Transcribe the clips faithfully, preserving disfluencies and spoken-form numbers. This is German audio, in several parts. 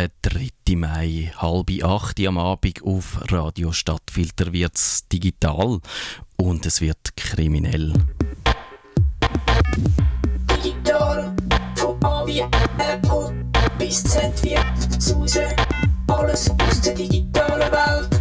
der dritte Mai, halb acht am Abend auf Radio Stadtfilter wird es digital und es wird kriminell. Digital, von A wie Apple bis Z wie Suse, alles aus der digitalen Welt.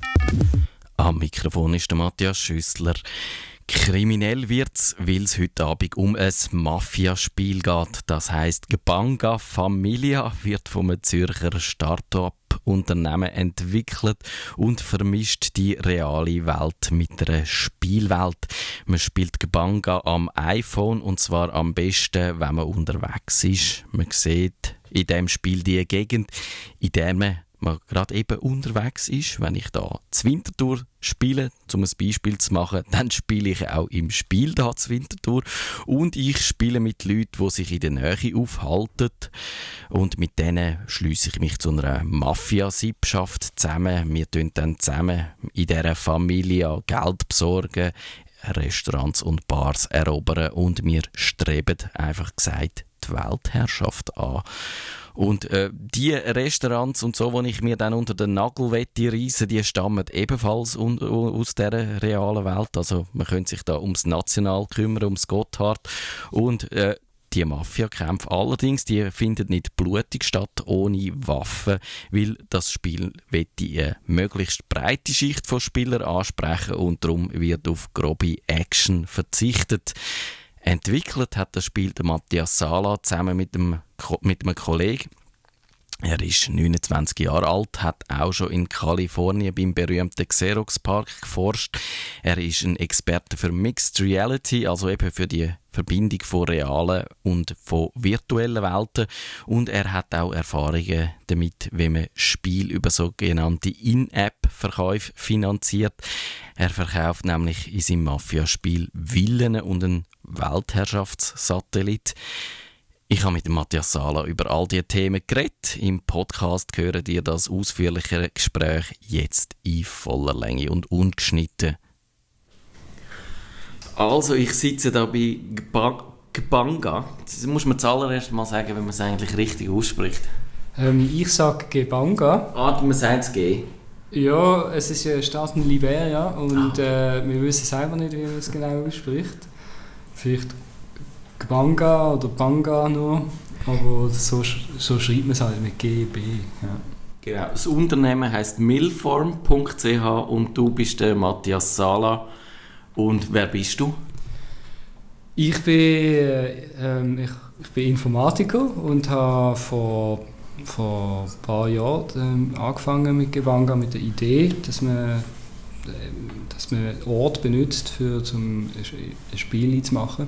Am Mikrofon ist der Matthias Schüssler. Kriminell wird's, weil es heute Abend um ein Mafia-Spiel geht. Das heisst, Gbanga Familia wird vom Zürcher Start-up-Unternehmen entwickelt und vermischt die reale Welt mit einer Spielwelt. Man spielt Gbanga am iPhone und zwar am besten, wenn man unterwegs ist. Man sieht in diesem Spiel die Gegend, in der man man gerade eben unterwegs ist. Wenn ich da zu Winterthur spiele, um ein Beispiel zu machen, dann spiele ich auch im Spiel da zu Winterthur und ich spiele mit Leuten, die sich in der Nähe aufhalten und mit denen schliesse ich mich zu einer Mafia-Sippschaft zusammen. Wir tun dann zusammen in dieser Familie Geld besorgen, Restaurants und Bars erobern und wir streben, einfach gesagt, die Weltherrschaft an. Und äh, die Restaurants und so, die ich mir dann unter den Nagel reisse, die stammen ebenfalls un- aus dieser realen Welt. Also man könnte sich da ums National kümmern, ums Gotthard. Und äh, die Mafia-Kämpfe allerdings, die finden nicht blutig statt, ohne Waffen, weil das Spiel möchte eine möglichst breite Schicht von Spielern ansprechen und darum wird auf grobe Action verzichtet. Entwickelt hat das Spiel der Matthias Sala zusammen mit dem mit einem Kollegen. Er ist neunundzwanzig Jahre alt, hat auch schon in Kalifornien beim berühmten Xerox Park geforscht. Er ist ein Experte für Mixed Reality, also eben für die Verbindung von realen und von virtuellen Welten. Und er hat auch Erfahrungen damit, wie man Spiele über sogenannte In-App-Verkäufe finanziert. Er verkauft nämlich in seinem Mafia-Spiel Villen und einen Weltherrschaftssatellit. Ich habe mit dem Matthias Sala über all diese Themen geredet. Im Podcast hören ihr das ausführlichere Gespräch jetzt in voller Länge und ungeschnitten. Also, ich sitze da bei Gbanga. Das muss man zuallererst mal sagen, wenn man es eigentlich richtig ausspricht. Ähm, ich sage Gbanga. Ah, man sagt es G. Ja, es ist ja Stadt in Liberia und äh, wir wissen selber nicht, wie man es genau ausspricht. Vielleicht Gbanga oder Banga nur, aber so, so schreibt man es halt mit G B. Ja. Genau. Das Unternehmen heisst milform punkt c h und du bist der Matthias Sala. Und wer bist du? Ich bin, äh, ich, ich bin Informatiker und habe vor, vor ein paar Jahren ähm, angefangen mit Gbanga mit der Idee, dass man, äh, dass man einen Ort benutzt, für zum ein Spiel zu machen.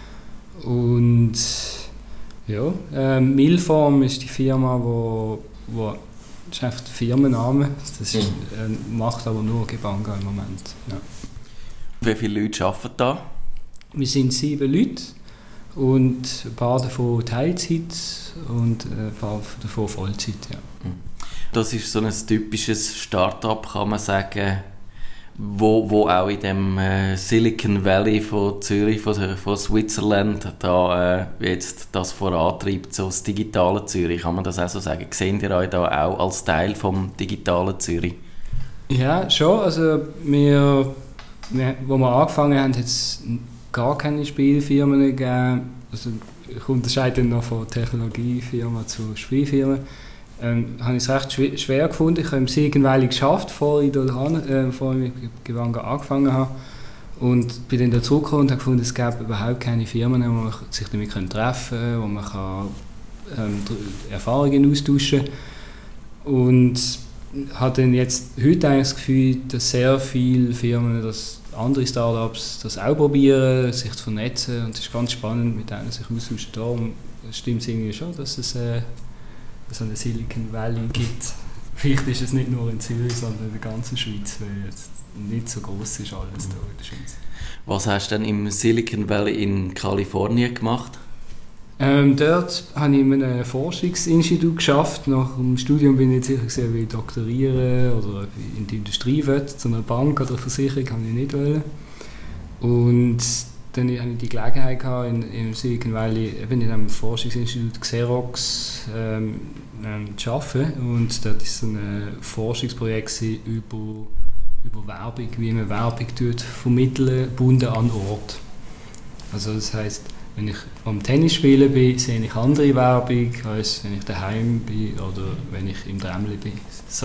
Und ja, ähm, Milform ist die Firma, wo, wo das ist einfach der Firmenname. Das ist, äh, macht aber nur Gbanga im Moment. Ja. Wie viele Leute arbeiten da? Wir sind sieben Leute und ein paar davon Teilzeit und ein paar davon Vollzeit. Ja. Das ist so ein typisches Start-up, kann man sagen, wo, wo auch in dem äh, Silicon Valley von Zürich, von, von Switzerland, da äh, jetzt das vorantreibt, so das digitale Zürich, kann man das auch so sagen? Sehen ihr euch da auch als Teil vom digitalen Zürich? Ja, schon. Also wir, wir, wo wir angefangen haben, hat es gar keine Spielfirmen gegeben. Also ich unterscheide noch von Technologiefirmen zu Spielfirmen. Ähm, habe ich es recht schwer, schwer gefunden. Ich habe im Silicon Valley geschafft, bevor ich, äh, bevor ich mit Gbanga angefangen habe. Und bin dann da zurückgekommen und habe gefunden, es gäbe überhaupt keine Firmen, wo man sich damit treffen kann, wo man kann, ähm, Erfahrungen austauschen kann. Und habe dann jetzt heute eigentlich das Gefühl, dass sehr viele Firmen, dass andere Startups das auch probieren, sich zu vernetzen. Und es ist ganz spannend, mit denen sich austauschen. Darum stimmt es irgendwie schon, dass es äh, so eine Silicon Valley gibt. Vielleicht ist es nicht nur in Zürich, sondern in der ganzen Schweiz, weil jetzt nicht so gross ist alles da in der Schweiz. Was hast du denn im Silicon Valley in Kalifornien gemacht? Ähm, dort habe ich in einem Forschungsinstitut geschafft. Nach dem Studium bin ich nicht sicher gewesen, wie ich doktorieren oder in die Industrie will. Zu einer Bank oder Versicherung habe ich nicht wollen. Und dann hatte ich die Gelegenheit gehabt, in, im Silicon Valley eben in einem Forschungsinstitut Xerox ähm, ähm, zu arbeiten. Und dort war so ein Forschungsprojekt über, über Werbung, wie man Werbung tut, vermitteln, gebunden an Ort. Also das heisst, wenn ich am Tennis spielen bin, sehe ich andere Werbung, als wenn ich daheim bin oder wenn ich im Tramli bin. So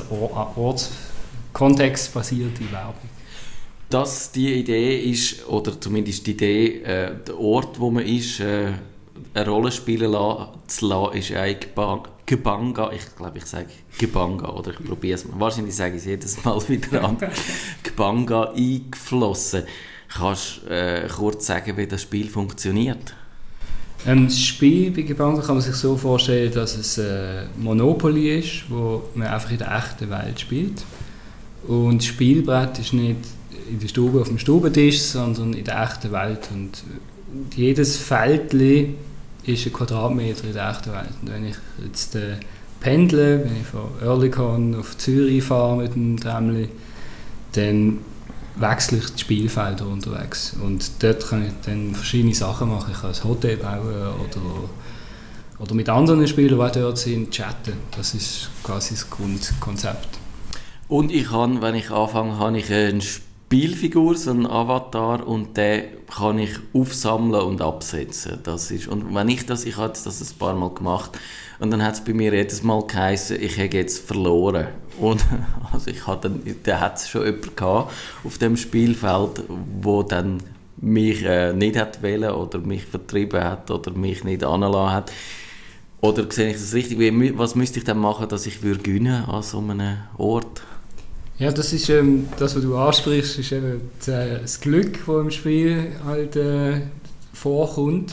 ortskontextbasierte Werbung. Dass die Idee ist, oder zumindest die Idee, äh, der Ort, wo man ist, äh, eine Rolle spielen la- zu lassen, ist ein Gebanga, ich glaube, ich sage Gebanga, oder ich probiere es mal, wahrscheinlich sage ich es jedes Mal wieder an, Gebanga eingeflossen. Kannst du äh, kurz sagen, wie das Spiel funktioniert? Ähm, das Spiel bei Gebanga kann man sich so vorstellen, dass es äh, Monopoly ist, wo man einfach in der echten Welt spielt. Und das Spielbrett ist nicht in der Stube auf dem Stubentisch, sondern in der echten Welt. Und jedes Feldli ist ein Quadratmeter in der echten Welt. Und wenn ich jetzt äh, pendle, wenn ich von Oerlikon auf Zürich fahre mit dem Tramli, dann wechsle ich die Spielfelder unterwegs. Und dort kann ich dann verschiedene Sachen machen. Ich kann ein Hotel bauen oder, oder mit anderen Spielern, die dort sind, chatten. Das ist quasi das Grundkonzept. Und ich kann, wenn ich anfange, habe ich eine Spielfigur, so einen Avatar, und den kann ich aufsammeln und absetzen. Das ist, und wenn ich das, ich habe das ein paar Mal gemacht, und dann hat es bei mir jedes Mal geheißen, ich habe jetzt verloren. Und also ich hatte dann, da hat es schon jemanden gehabt auf dem Spielfeld, wo dann mich äh, nicht hat wollen oder mich vertrieben hat oder mich nicht angelassen hat. Oder sehe ich das richtig? Wie, was müsste ich dann machen, dass ich würde gewinnen an so einem Ort? Ja, das ist ähm, das, was du ansprichst, ist eben das Glück, das im Spiel halt äh, vorkommt.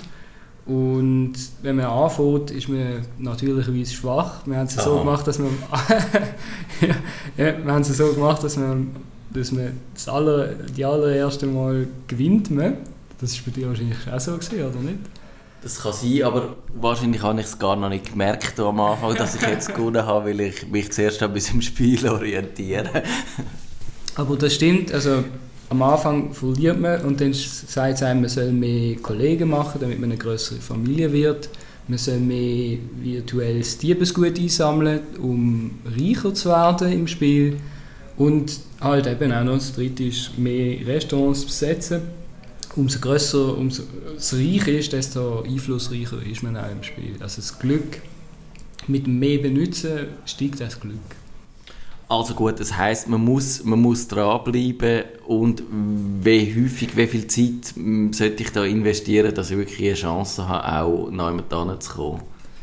Und wenn man anfängt, ist man natürlicherweise schwach. Wir haben es so gemacht, dass man ja, ja, wir haben es so gemacht, dass man, dass man das aller, die allererste Mal gewinnt. Man. Das war bei dir wahrscheinlich auch so gewesen, oder nicht? Das kann sein, aber wahrscheinlich habe ich es gar noch nicht gemerkt am Anfang, dass ich jetzt gewonnen habe, weil ich mich zuerst ein bisschen im Spiel orientiere. Aber das stimmt, also am Anfang verliert man und dann sagt es einem, man soll mehr Kollegen machen, damit man eine größere Familie wird. Man soll mehr virtuelles Diebesgut einsammeln, um reicher zu werden im Spiel. Und halt eben auch noch das Dritte ist, mehr Restaurants besetzen. Umso grösser, umso es reich ist, desto einflussreicher ist man auch im Spiel. Also das Glück, mit mehr Benutzen steigt das Glück. Also gut, das heisst, man muss, man muss dranbleiben, und wie häufig, wie viel Zeit sollte ich da investieren, dass ich wirklich eine Chance habe, auch noch jemand zu kommen?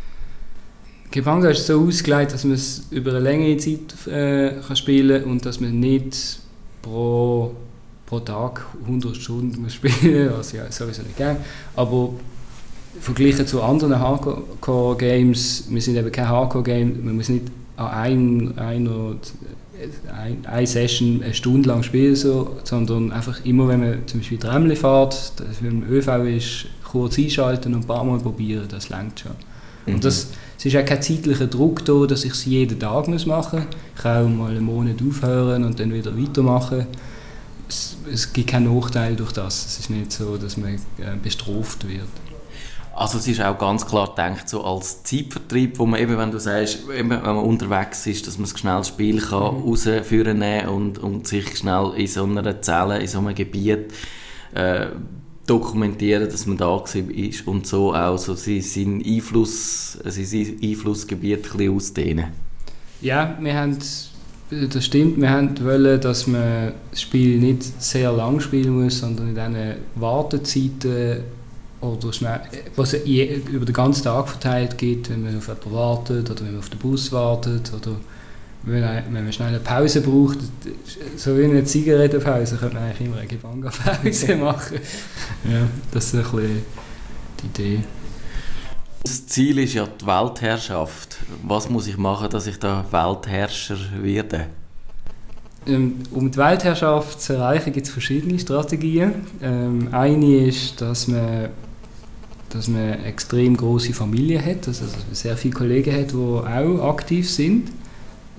Gebanga ist so ausgelegt, dass man es über eine längere Zeit äh, kann spielen kann und dass man nicht pro pro Tag hundert Stunden spielen muss, was ich sowieso nicht gerne. Aber verglichen zu anderen Hardcore-Games, wir sind eben kein Hardcore-Game, man muss nicht an ein, einer ein, eine Session eine Stunde lang spielen, so, sondern einfach immer, wenn man zum Beispiel Tramli fährt, wenn man im ÖV ist, kurz einschalten und ein paar Mal probieren, das reicht schon. Mhm. Und das, es ist auch kein zeitlicher Druck da, dass ich es jeden Tag machen muss. Ich kann auch mal einen Monat aufhören und dann wieder weitermachen. Es, es gibt keinen Nachteil durch das. Es ist nicht so, dass man äh, bestraft wird. Also es ist auch ganz klar gedacht so als Zeitvertreib, wo man eben, wenn du sagst, eben, wenn man unterwegs ist, dass man es schnell das Spiel kann mhm. rausführen und, und sich schnell in so einer Zelle, in so einem Gebiet äh, dokumentieren, dass man da ist und so auch so sein Einfluss, sein Einflussgebiet ein bisschen ausdehnen. Ja, wir haben... Das stimmt, wir wollten, dass man das Spiel nicht sehr lang spielen muss, sondern in diesen Wartezeiten oder schnell, was es über den ganzen Tag verteilt gibt, wenn man auf jemanden wartet oder wenn man auf den Bus wartet oder wenn man schnell eine Pause braucht. So wie eine Zigarettenpause könnte man eigentlich immer eine Gebanga-Pause machen. Ja, das ist ein bisschen die Idee. Das Ziel ist ja die Weltherrschaft. Was muss ich machen, dass ich da Weltherrscher werde? Um die Weltherrschaft zu erreichen, gibt es verschiedene Strategien. Ähm, eine ist, dass man, dass man eine extrem grosse Familie hat, also dass man sehr viele Kollegen hat, die auch aktiv sind.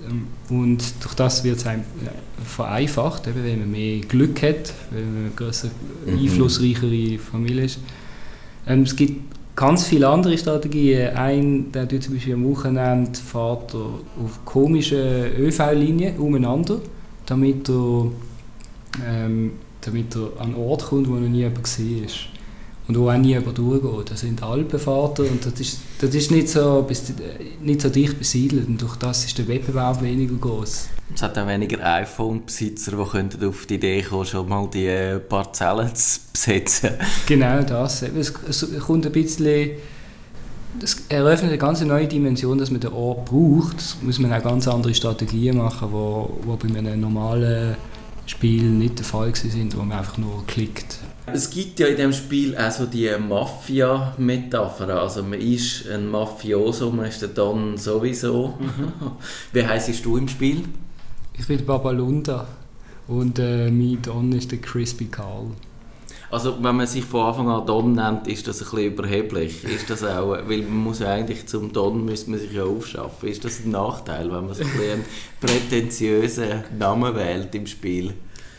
Ähm, und durch das wird es einem vereinfacht, eben, wenn man mehr Glück hat, wenn man eine größere, mhm. einflussreichere Familie ist. Ähm, es gibt ganz viele andere Strategien. Ein, der tut zum Beispiel am Wochenende fährt er auf komischen ÖV-Linien umeinander, damit er, ähm, damit er an einen Ort kommt, wo noch nie jemand gesehen ist. Und wo auch nie jemand durchgeht. Das sind Alpenfahrten und das ist, das ist nicht, so, nicht so dicht besiedelt und durch das ist der Wettbewerb weniger groß. Es hat auch weniger iPhone-Besitzer, die auf die Idee kommen, schon mal die Parzellen zu besetzen. Genau das. Es, es kommt ein bisschen, das eröffnet eine ganz neue Dimension, dass man den Ort braucht. Das muss man auch ganz andere Strategien machen, die wo, wo bei einem normalen Spiel nicht der Fall sind, wo man einfach nur klickt. Es gibt ja in diesem Spiel auch so die Mafia-Metapher. Also man ist ein Mafioso, man ist der Don sowieso. Mhm. Wie heisst du im Spiel? Ich bin Babalunda und äh, mein Don ist der Crispy Carl. Also wenn man sich von Anfang an Don nennt, ist das ein bisschen überheblich. Ist das auch, weil man muss ja eigentlich zum Don müsste man sich ja aufschaffen. Ist das ein Nachteil, wenn man so ein bisschen einen prätentiösen Namen wählt im Spiel?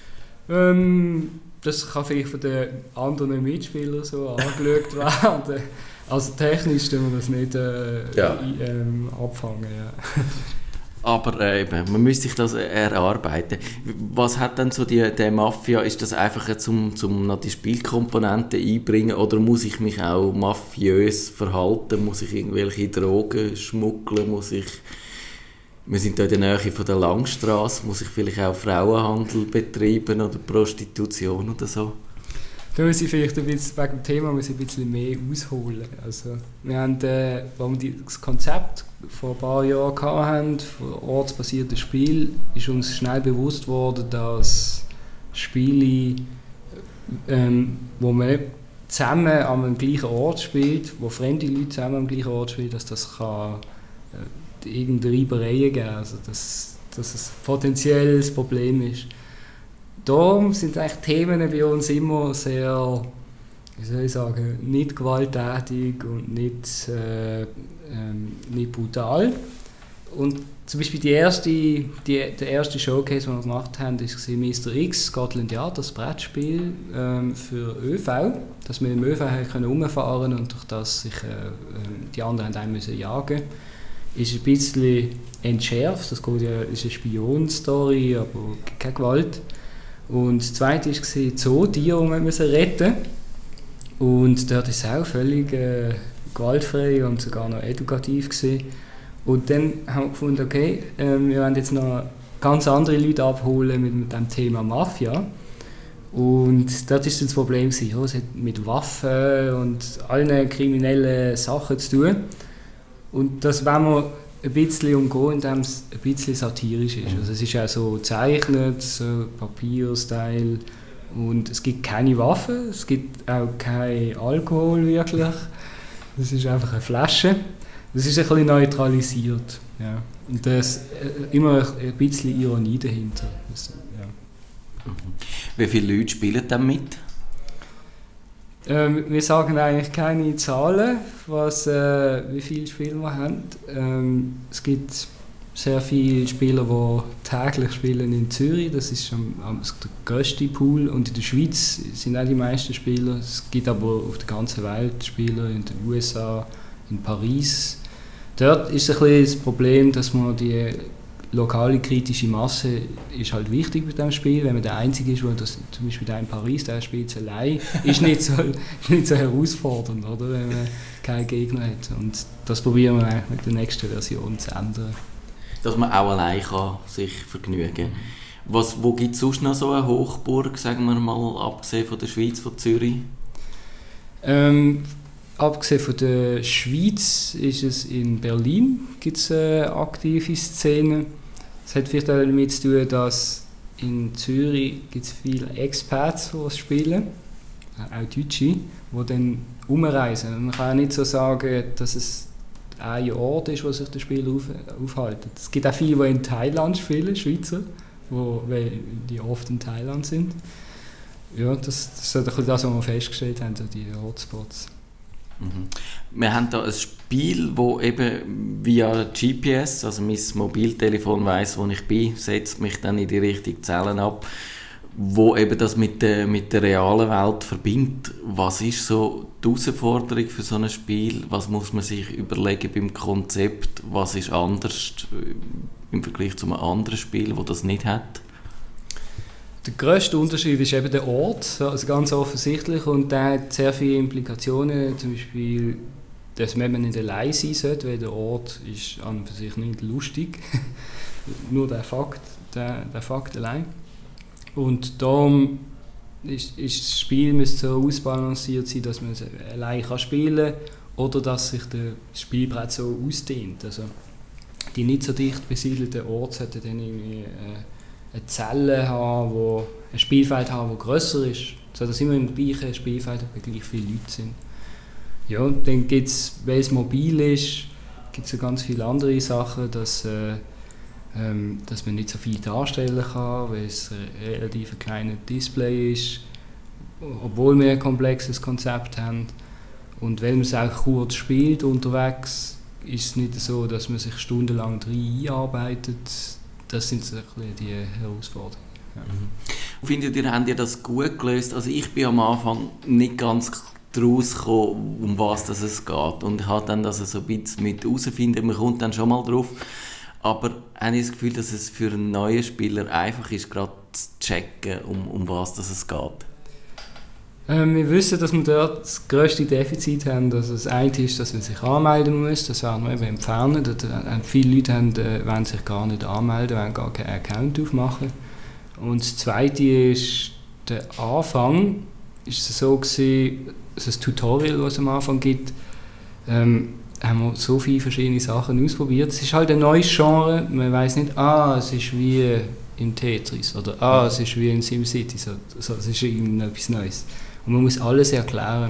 Ähm, das kann vielleicht von den anderen Mitspielern so angeschaut werden. Also technisch können wir das nicht äh, ja. ähm, abfangen. Ja. Aber äh, eben, man müsste sich das erarbeiten. Was hat denn so die, die Mafia? Ist das einfach zum, zum noch die Spielkomponenten einbringen oder muss ich mich auch mafiös verhalten? Muss ich irgendwelche Drogen schmuggeln? Muss ich, wir sind hier in der Nähe von der Langstrasse, muss ich vielleicht auch Frauenhandel betreiben oder Prostitution oder so? Da muss ich vielleicht ein bisschen, wegen dem Thema muss ich ein bisschen mehr ausholen. Also, wir haben, äh, als wir das Konzept vor ein paar Jahren hatten, für ortsbasiertes Spiel, ist uns schnell bewusst worden, dass Spiele, ähm, wo man zusammen am gleichen Ort spielt, wo fremde Leute zusammen am gleichen Ort spielen, dass das kann, äh, irgendeine Reibereien geben kann, also dass, dass es potenziell ein Problem ist. Darum sind eigentlich Themen bei uns immer sehr, wie soll ich sagen, nicht gewalttätig und nicht, äh, ähm, nicht brutal. Und zum Beispiel die erste, die, der erste Showcase, den wir gemacht haben, war Mister X, Scotland Yard, das Brettspiel ähm, für ÖV, dass wir im ÖV herumfahren können und durch das sich äh, die anderen einen müssen jagen mussten. Ist ein bisschen entschärft, das ist eine Spionstory, aber keine Gewalt. Und das zweite war Zootiere, die wir müssen retten mussten. Und dort war es auch völlig äh, gewaltfrei und sogar noch edukativ gewesen. Und dann haben wir gefunden, okay, äh, wir wollen jetzt noch ganz andere Leute abholen mit, mit dem Thema Mafia. Und dort war das Problem, ja, es hat mit Waffen und allen kriminellen Sachen zu tun. Und das wollen wir ein bisschen umgehen, indem es ein bisschen satirisch ist. Also es ist auch so gezeichnet, so Papier-Style. Und es gibt keine Waffen, es gibt auch kein Alkohol wirklich. Das ist einfach eine Flasche. Das ist ein bisschen neutralisiert. Ja. Und da ist immer ein bisschen Ironie dahinter. Das, ja. Wie viele Leute spielen denn mit? Ähm, wir sagen eigentlich keine Zahlen, was, äh, wie viele Spieler wir haben. Ähm, es gibt sehr viele Spieler, die täglich spielen in Zürich. Das ist schon der grösste Pool. Und in der Schweiz sind auch die meisten Spieler. Es gibt aber auf der ganzen Welt Spieler, in den U S A, in Paris. Dort ist ein bisschen das Problem, dass man die lokale kritische Masse ist halt wichtig bei diesem Spiel. Wenn man der Einzige ist, der das, zum Beispiel der in Paris, der spielt allein, ist nicht so, nicht so herausfordernd, oder? Wenn man keinen Gegner hat. Und das probieren wir eigentlich mit der nächsten Version zu ändern. Dass man auch allein kann sich vergnügen kann. Was, wo gibt es sonst noch so eine Hochburg, sagen wir mal, abgesehen von der Schweiz, von Zürich? Ähm, abgesehen von der Schweiz ist es in Berlin, gibt es eine aktive Szene. Es hat vielleicht auch damit zu tun, dass in Zürich gibt es viele Expats, die es spielen, auch Deutsche, die dann umreisen. Man kann auch nicht so sagen, dass es ein Ort ist, wo sich das Spiel auf, aufhalten. Es gibt auch viele, die in Thailand spielen, Schweizer, wo, weil die oft in Thailand sind. Ja, das, das ist das, was wir festgestellt haben, so die Hotspots. Mhm. Wir haben da ein Spiel, wo eben via G P S, also mein Mobiltelefon weiss, wo ich bin, setzt mich dann in die richtigen Zellen ab, wo eben das mit der, mit der realen Welt verbindet. Was ist so die Herausforderung für so ein Spiel? Was muss man sich überlegen beim Konzept? Was ist anders im Vergleich zu einem anderen Spiel, das das nicht hat? Der grösste Unterschied ist eben der Ort, also ganz offensichtlich, und der hat sehr viele Implikationen, zum Beispiel, dass man nicht allein sein sollte, weil der Ort ist an und für sich nicht lustig, nur der Fakt, der, der Fakt allein. Und darum ist, ist das Spiel müsste so ausbalanciert sein, dass man es allein kann spielen kann oder dass sich das Spielbrett so ausdehnt. Also die nicht so dicht besiedelten Orte sollten dann irgendwie äh, eine Zelle haben, wo, ein Spielfeld haben, das grösser ist, sodass immer im gleichen Spielfeld gleich viele Leute sind. Ja, und dann gibt es, weil es mobil ist, gibt es ganz viele andere Sachen, dass, äh, ähm, dass man nicht so viel darstellen kann, weil es ein relativ kleines Display ist, obwohl wir ein komplexes Konzept haben. Und weil man es auch kurz spielt unterwegs, ist es nicht so, dass man sich stundenlang drin einarbeitet. Das sind so ein bisschen die Herausforderungen. Ja. Mhm. Findet ihr, habt ihr das gut gelöst? Also ich bin am Anfang nicht ganz daraus gekommen, um was das es geht. Und habe dann das so ein bisschen mit herausfinden, man kommt dann schon mal drauf. Aber habe ich das Gefühl, dass es für einen neuen Spieler einfach ist, gerade zu checken, um, um was das es geht? Ähm, wir wissen, dass wir dort das grösste Defizit haben. Also das eine ist, dass man sich anmelden muss. Das werden wir eben entfernen. Viele Leute haben, äh, wollen sich gar nicht anmelden, wollen gar keinen Account aufmachen. Und das zweite ist, der Anfang ist es so gewesen, also das Tutorial, das es am Anfang gibt, ähm, haben wir so viele verschiedene Sachen ausprobiert. Es ist halt ein neues Genre. Man weiss nicht, ah, es ist wie in Tetris oder ah, es ist wie in SimCity. So, so, es ist irgendetwas Neues. Und man muss alles erklären.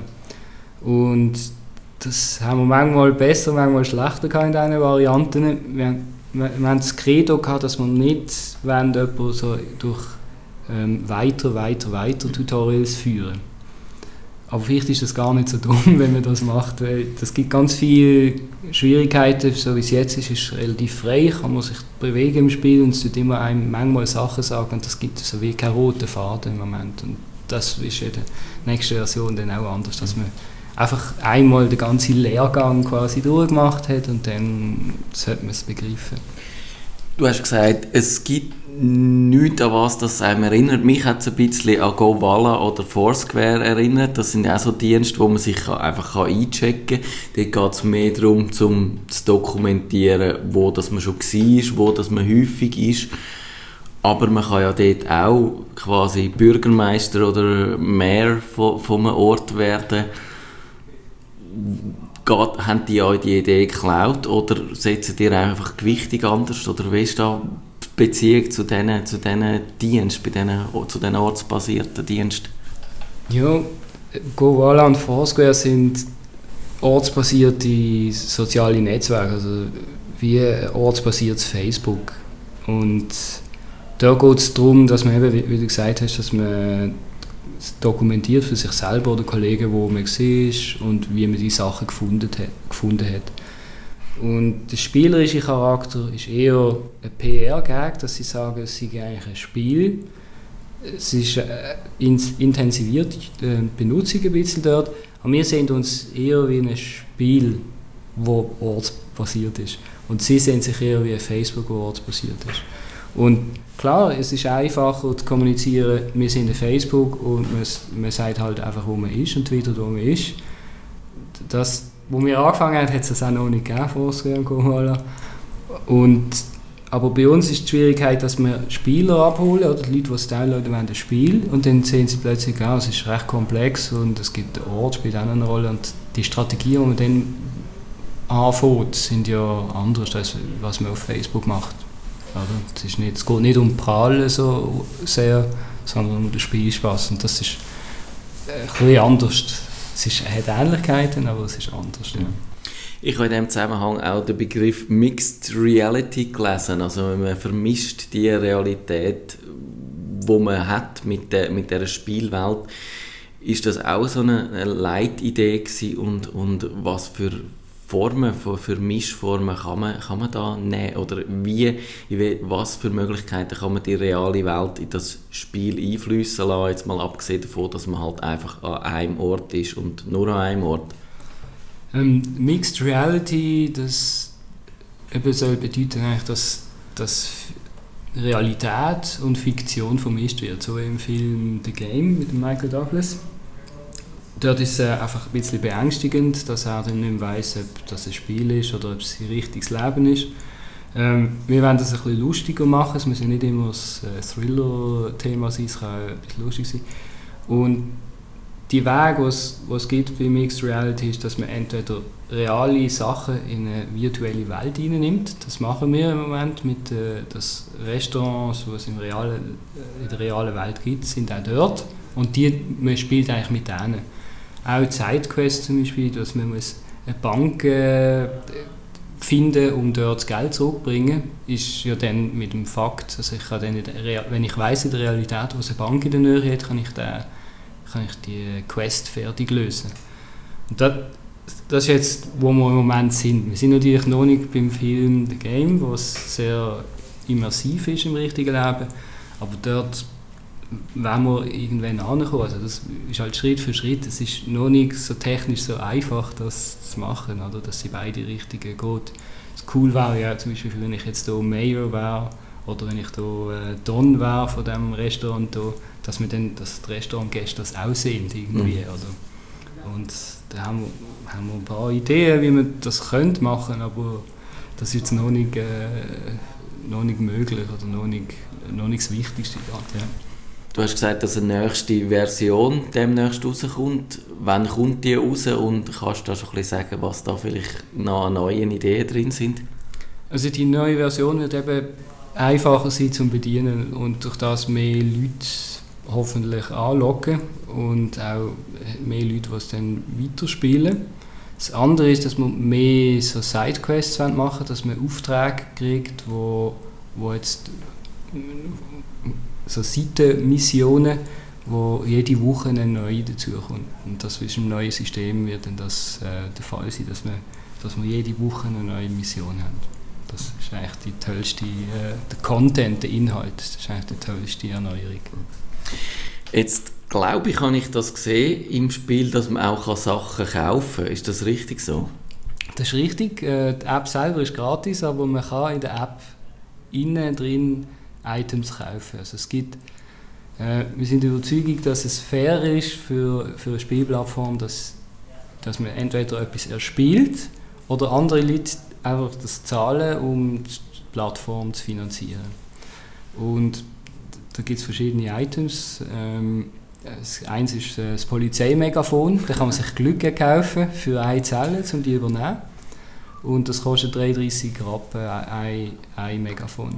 Und das haben wir manchmal besser, manchmal schlechter gehabt in diesen Varianten. Wir, wir, wir haben das Credo gehabt, dass wir nicht jemanden so durch ähm, weiter, weiter, weiter Tutorials führen. Aber vielleicht ist das gar nicht so dumm, wenn man das macht, weil das gibt ganz viele Schwierigkeiten. So wie es jetzt ist, ist es relativ frei, kann man sich bewegen im Spiel und es wird immer einem manchmal Sachen sagen und das gibt so wie keinen roten Faden im Moment. Und das ist in der nächsten Version dann auch anders, dass man einfach einmal den ganzen Lehrgang quasi durchgemacht hat und dann sollte man es begreifen. Du hast gesagt, es gibt nichts, an was das einem erinnert. Mich hat es ein bisschen an GoVala oder Foursquare erinnert. Das sind auch so Dienste, wo man sich einfach einchecken kann. Dort geht es mehr darum, zum zu dokumentieren, wo das man schon war, wo das man häufig ist. Aber man kann ja dort auch quasi Bürgermeister oder Mayor von, von einem Ort werden. Geht, haben die euch die Idee geklaut oder setzen die einfach Gewichtung anders? Oder wie ist da die Beziehung zu diesen, zu diesen Diensten, bei diesen, zu diesen ortsbasierten Diensten? Ja, GoVala und Foursquare sind ortsbasierte soziale Netzwerke, also wie ein ortsbasiertes Facebook. Und da geht es darum, dass man eben, wie du gesagt hast, dass man dokumentiert für sich selber oder Kollegen, wo man war und wie man die Sachen gefunden hat. Gefunden hat. Und der spielerische Charakter ist eher ein P R-Gag, dass sie sagen, es sei eigentlich ein Spiel. Es ist äh, intensiviert die Benutzung ein bisschen dort, aber wir sehen uns eher wie ein Spiel, das ortsbasiert ist. Und sie sehen sich eher wie ein Facebook, das ortsbasiert ist. Und klar, es ist einfacher zu kommunizieren, wir sind in Facebook und man, man sagt halt einfach, wo man ist und wieder, wo man ist. Das, wo wir angefangen haben, hat es das auch noch nicht gegeben, Foursquare und GoVala. Und aber bei uns ist die Schwierigkeit, dass wir Spieler abholen oder die Leute, die es downloaden wollen, das Spiel und dann sehen sie plötzlich, ah, es ist recht komplex und es gibt einen Ort, spielt auch eine Rolle und die Strategien, die man dann anfängt, sind ja anders, als was man auf Facebook macht. Es, ist nicht, es geht nicht um Prahlen so sehr, sondern um den Spielspaß und das ist ein bisschen anders. Es ist, hat Ähnlichkeiten, aber es ist anders. Ja. Ich habe in diesem Zusammenhang auch den Begriff Mixed Reality gelesen, also man vermischt die Realität, die man hat mit, der, mit dieser Spielwelt. Ist das auch so eine Leitidee gewesen und, und was für Formen, für Mischformen kann man, kann man da nehmen? Oder wie, was für Möglichkeiten kann man die reale Welt in das Spiel einfließen lassen, jetzt mal abgesehen davon, dass man halt einfach an einem Ort ist und nur an einem Ort? Ähm, Mixed Reality, das eben soll bedeuten, eigentlich, dass, dass Realität und Fiktion vermischt wird, so im Film The Game mit Michael Douglas. Dort ist es äh, einfach ein bisschen beängstigend, dass er dann nicht mehr weiss, ob das ein Spiel ist oder ob es ein richtiges Leben ist. Ähm, wir wollen das ein bisschen lustiger machen, es muss ja nicht immer das äh, Thriller-Thema sein, es kann auch ein bisschen lustig sein. Und die Weg, die es gibt bei Mixed Reality, ist, dass man entweder reale Sachen in eine virtuelle Welt hineinnimmt. Das machen wir im Moment mit äh, das Restaurants, die es im realen, in der realen Welt gibt, sind auch dort. Und die, man spielt eigentlich mit denen. Auch Sidequests zum Beispiel, dass man muss eine Bank äh, finden, um dort das Geld zurückzubringen, ist ja dann mit dem Fakt, also ich kann dann in der, wenn ich weiss in der Realität, wo es eine Bank in der Nähe hat, kann ich, den, kann ich die Quest fertig lösen. Und das, das ist jetzt, wo wir im Moment sind. Wir sind natürlich noch nicht beim Film The Game, wo es sehr immersiv ist im richtigen Leben, aber dort wenn wir irgendwann ankommen. Also das ist halt Schritt für Schritt. Es ist noch nicht so technisch so einfach, das zu machen, oder? Dass sie beide Richtungen geht. Das cool wäre ja zum Beispiel, wenn ich jetzt hier Mayor wäre oder wenn ich hier äh, Don wäre von diesem Restaurant, hier, dass, wir dann, dass die Restaurantgäste das auch sehen irgendwie, mhm. oder? Und da haben wir, haben wir ein paar Ideen, wie man das könnte machen, aber das ist jetzt noch nicht, äh, noch nicht möglich oder noch nicht, noch nicht das Wichtigste gerade, ja. Du hast gesagt, dass eine nächste Version demnächst rauskommt. Wann kommt die raus und kannst du da schon ein bisschen sagen, was da vielleicht noch an neuen Ideen drin sind? Also die neue Version wird eben einfacher sein zum Bedienen und durch das mehr Leute hoffentlich anlocken und auch mehr Leute, die es dann weiterspielen. Das andere ist, dass wir mehr so Sidequests machen wollen, dass man Aufträge kriegt, wo, wo jetzt so Seitenmissionen, wo jede Woche eine neue dazukommt. Und das ist im neuen System wird dann das äh, der Fall sein, dass wir, dass wir jede Woche eine neue Mission haben. Das ist eigentlich die tollste, äh, der Content, der Inhalt, das ist eigentlich die tollste Erneuerung. Jetzt glaube ich, habe ich das gesehen im Spiel, dass man auch Sachen kaufen kann. Ist das richtig so? Das ist richtig. Äh, die App selber ist gratis, aber man kann in der App innen drin Items kaufen. Also es gibt, äh, wir sind überzeugt, dass es fair ist für, für eine Spielplattform, dass, dass man entweder etwas erspielt oder andere Leute einfach das zahlen, um die Plattform zu finanzieren. Und da gibt es verschiedene Items. Ähm, eins ist das Polizeimegafon, da kann man sich Glück kaufen für eine Zelle, um die zu übernehmen. Und das kostet dreiunddreißig Rappen ein, ein Megafon.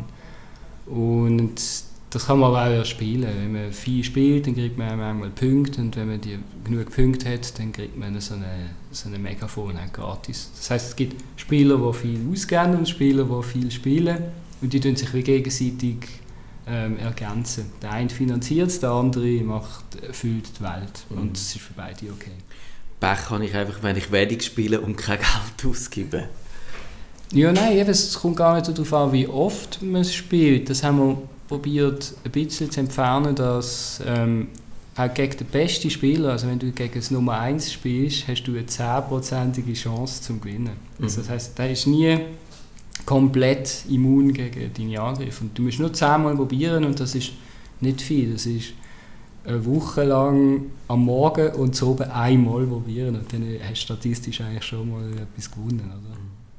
Und das kann man aber auch erspielen. Wenn man viel spielt, dann kriegt man manchmal Punkte und wenn man die genug Punkte hat, dann kriegt man so eine, so eine Megafon gratis. Das heisst, es gibt Spieler, die viel ausgeben und Spieler, die viel spielen und die tun sich wie gegenseitig ähm, ergänzen. Der eine finanziert es, der andere macht, füllt die Welt mhm. und das ist für beide okay. Pech habe ich einfach, wenn ich wenig spiele und kein Geld ausgebe. Ja, nein, eben, es kommt gar nicht darauf an, wie oft man es spielt. Das haben wir probiert, ein bisschen zu entfernen, dass ähm, auch gegen den besten Spieler, also wenn du gegen das Nummer eins spielst, hast du eine zehnprozentige Chance zum Gewinnen. Mhm. Also das heisst, der ist nie komplett immun gegen deine Angriffe. Und du musst nur zehnmal probieren und das ist nicht viel. Das ist eine Woche lang am Morgen und so oben einmal probieren und dann hast du statistisch eigentlich schon mal etwas gewonnen. Oder?